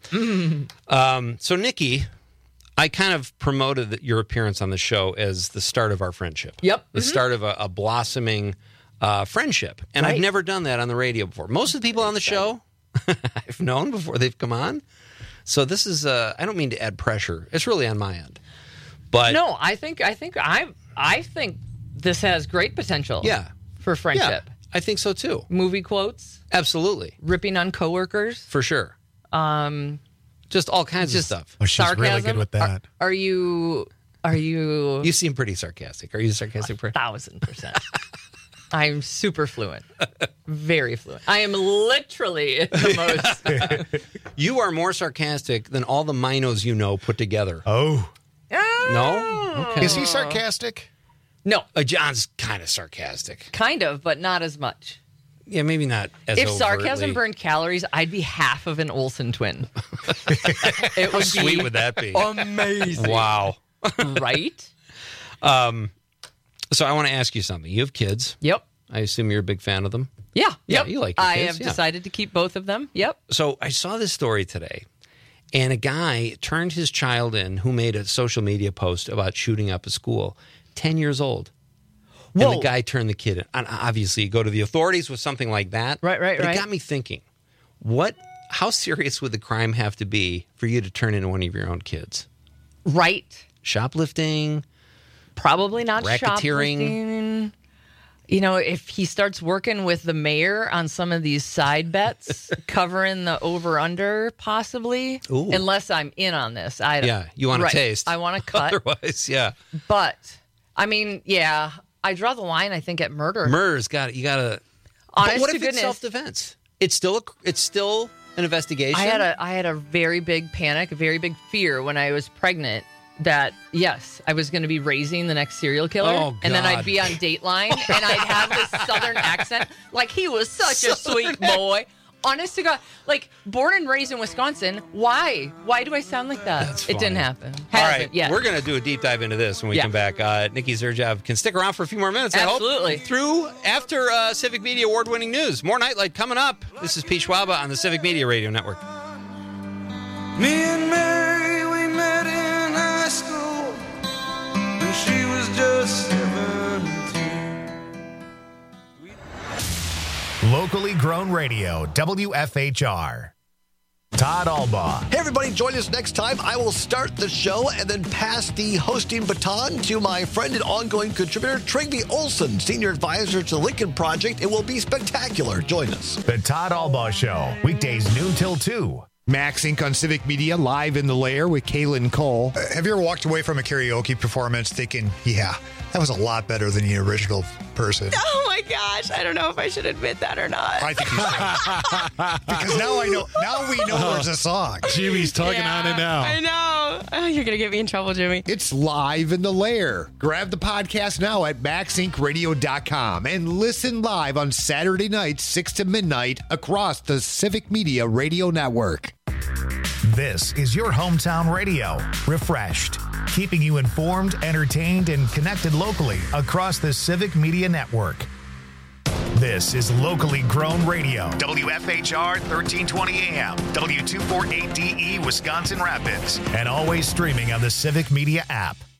um, so, Nikki, I kind of promoted your appearance on the show as the start of our friendship. Yep. The Mhm. start of a, a blossoming uh, friendship. And I've Right. never done that on the radio before. Most of the people on the show I've known before they've come on. So this is, uh, I don't mean to add pressure. It's really on my end. But No, I think I think I I think this has great potential. yeah, For friendship. yeah, I think so too. Movie quotes, Absolutely. ripping on coworkers, For sure. um, Just all kinds just of stuff. Oh, she's sarcasm. really good with that. Are, are you? Are you? You seem pretty sarcastic. Are you a sarcastic person? Thousand percent. I'm super fluent, very fluent. I am literally the most. You are more sarcastic than all the minos you know put together. Oh. No? Okay. Is he sarcastic? No, Uh, John's kind of sarcastic. kind of, but not as much. Yeah, maybe not as If overtly. sarcasm burned calories, I'd be half of an Olsen twin. It How would sweet be would that be? amazing. Wow. Right? Um, so I want to ask you something. You have kids. Yep. I assume you're a big fan of them. Yeah. Yeah, Yep. you like your I kids, have yeah. decided to keep both of them. Yep. So I saw this story today, and a guy turned his child in who made a social media post about shooting up a school, ten years old. And Whoa. the guy turned the kid in. And obviously, you go to the authorities with something like that. Right, right, but right. It got me thinking, what? How serious would the crime have to be for you to turn in one of your own kids? Right. Shoplifting? Probably not Racketeering. shoplifting. You know, if he starts working with the mayor on some of these side bets, covering the over under, possibly. Ooh. Unless I'm in on this, I don't. Yeah, you want a Right. taste. I want to cut. Otherwise, yeah. But I mean, yeah, I draw the line. I think at murder. Murder's got it. You got to. Honest But what to if it's goodness. self-defense? It's still a, it's still an investigation. I had a I had a very big panic, a very big fear when I was pregnant that yes, I was going to be raising the next serial killer, Oh, and then I'd God. be on Dateline, and I'd have this Southern accent, like he was such a sweet boy. Honest to God, like born and raised in Wisconsin. Why? Why do I sound like that? That's it didn't funny. happen. All Hasn't right, yet. we're going to do a deep dive into this when we Yeah. come back. Uh, Nikki Zerjav can stick around for a few more minutes, I hope. Absolutely. Through after uh, Civic Media award-winning news. More Nightlight coming up. This is Pete Schwaba on the Civic Media Radio Network. Me and Mary, we met in high school when she was just seventeen. Locally grown radio, W F H R. Todd Albaugh. Hey, everybody, join us next time. I will start the show and then pass the hosting baton to my friend and ongoing contributor, Trygve Olsen, Senior Advisor to the Lincoln Project. It will be spectacular. Join us. The Todd Albaugh Show, weekdays noon till two. Max Inc on Civic Media, live in the lair with Kaylin Cole. Uh, have you ever walked away from a karaoke performance thinking, yeah, that was a lot better than the original performance? person. Oh my gosh, I don't know if I should admit that or not. I think you should. Because now I know. Now we know there's a song. Jimmy's tugging Yeah, on it now. I know. Oh, you're gonna get me in trouble, Jimmy. It's live in the lair. Grab the podcast now at max inc radio dot com and listen live on Saturday nights, six to midnight, across the Civic Media Radio Network. This is your hometown radio, refreshed, keeping you informed, entertained, and connected locally across the Civic Media Network. This is locally grown radio. W F H R thirteen twenty A M, W two forty-eight D E, Wisconsin Rapids, and always streaming on the Civic Media app.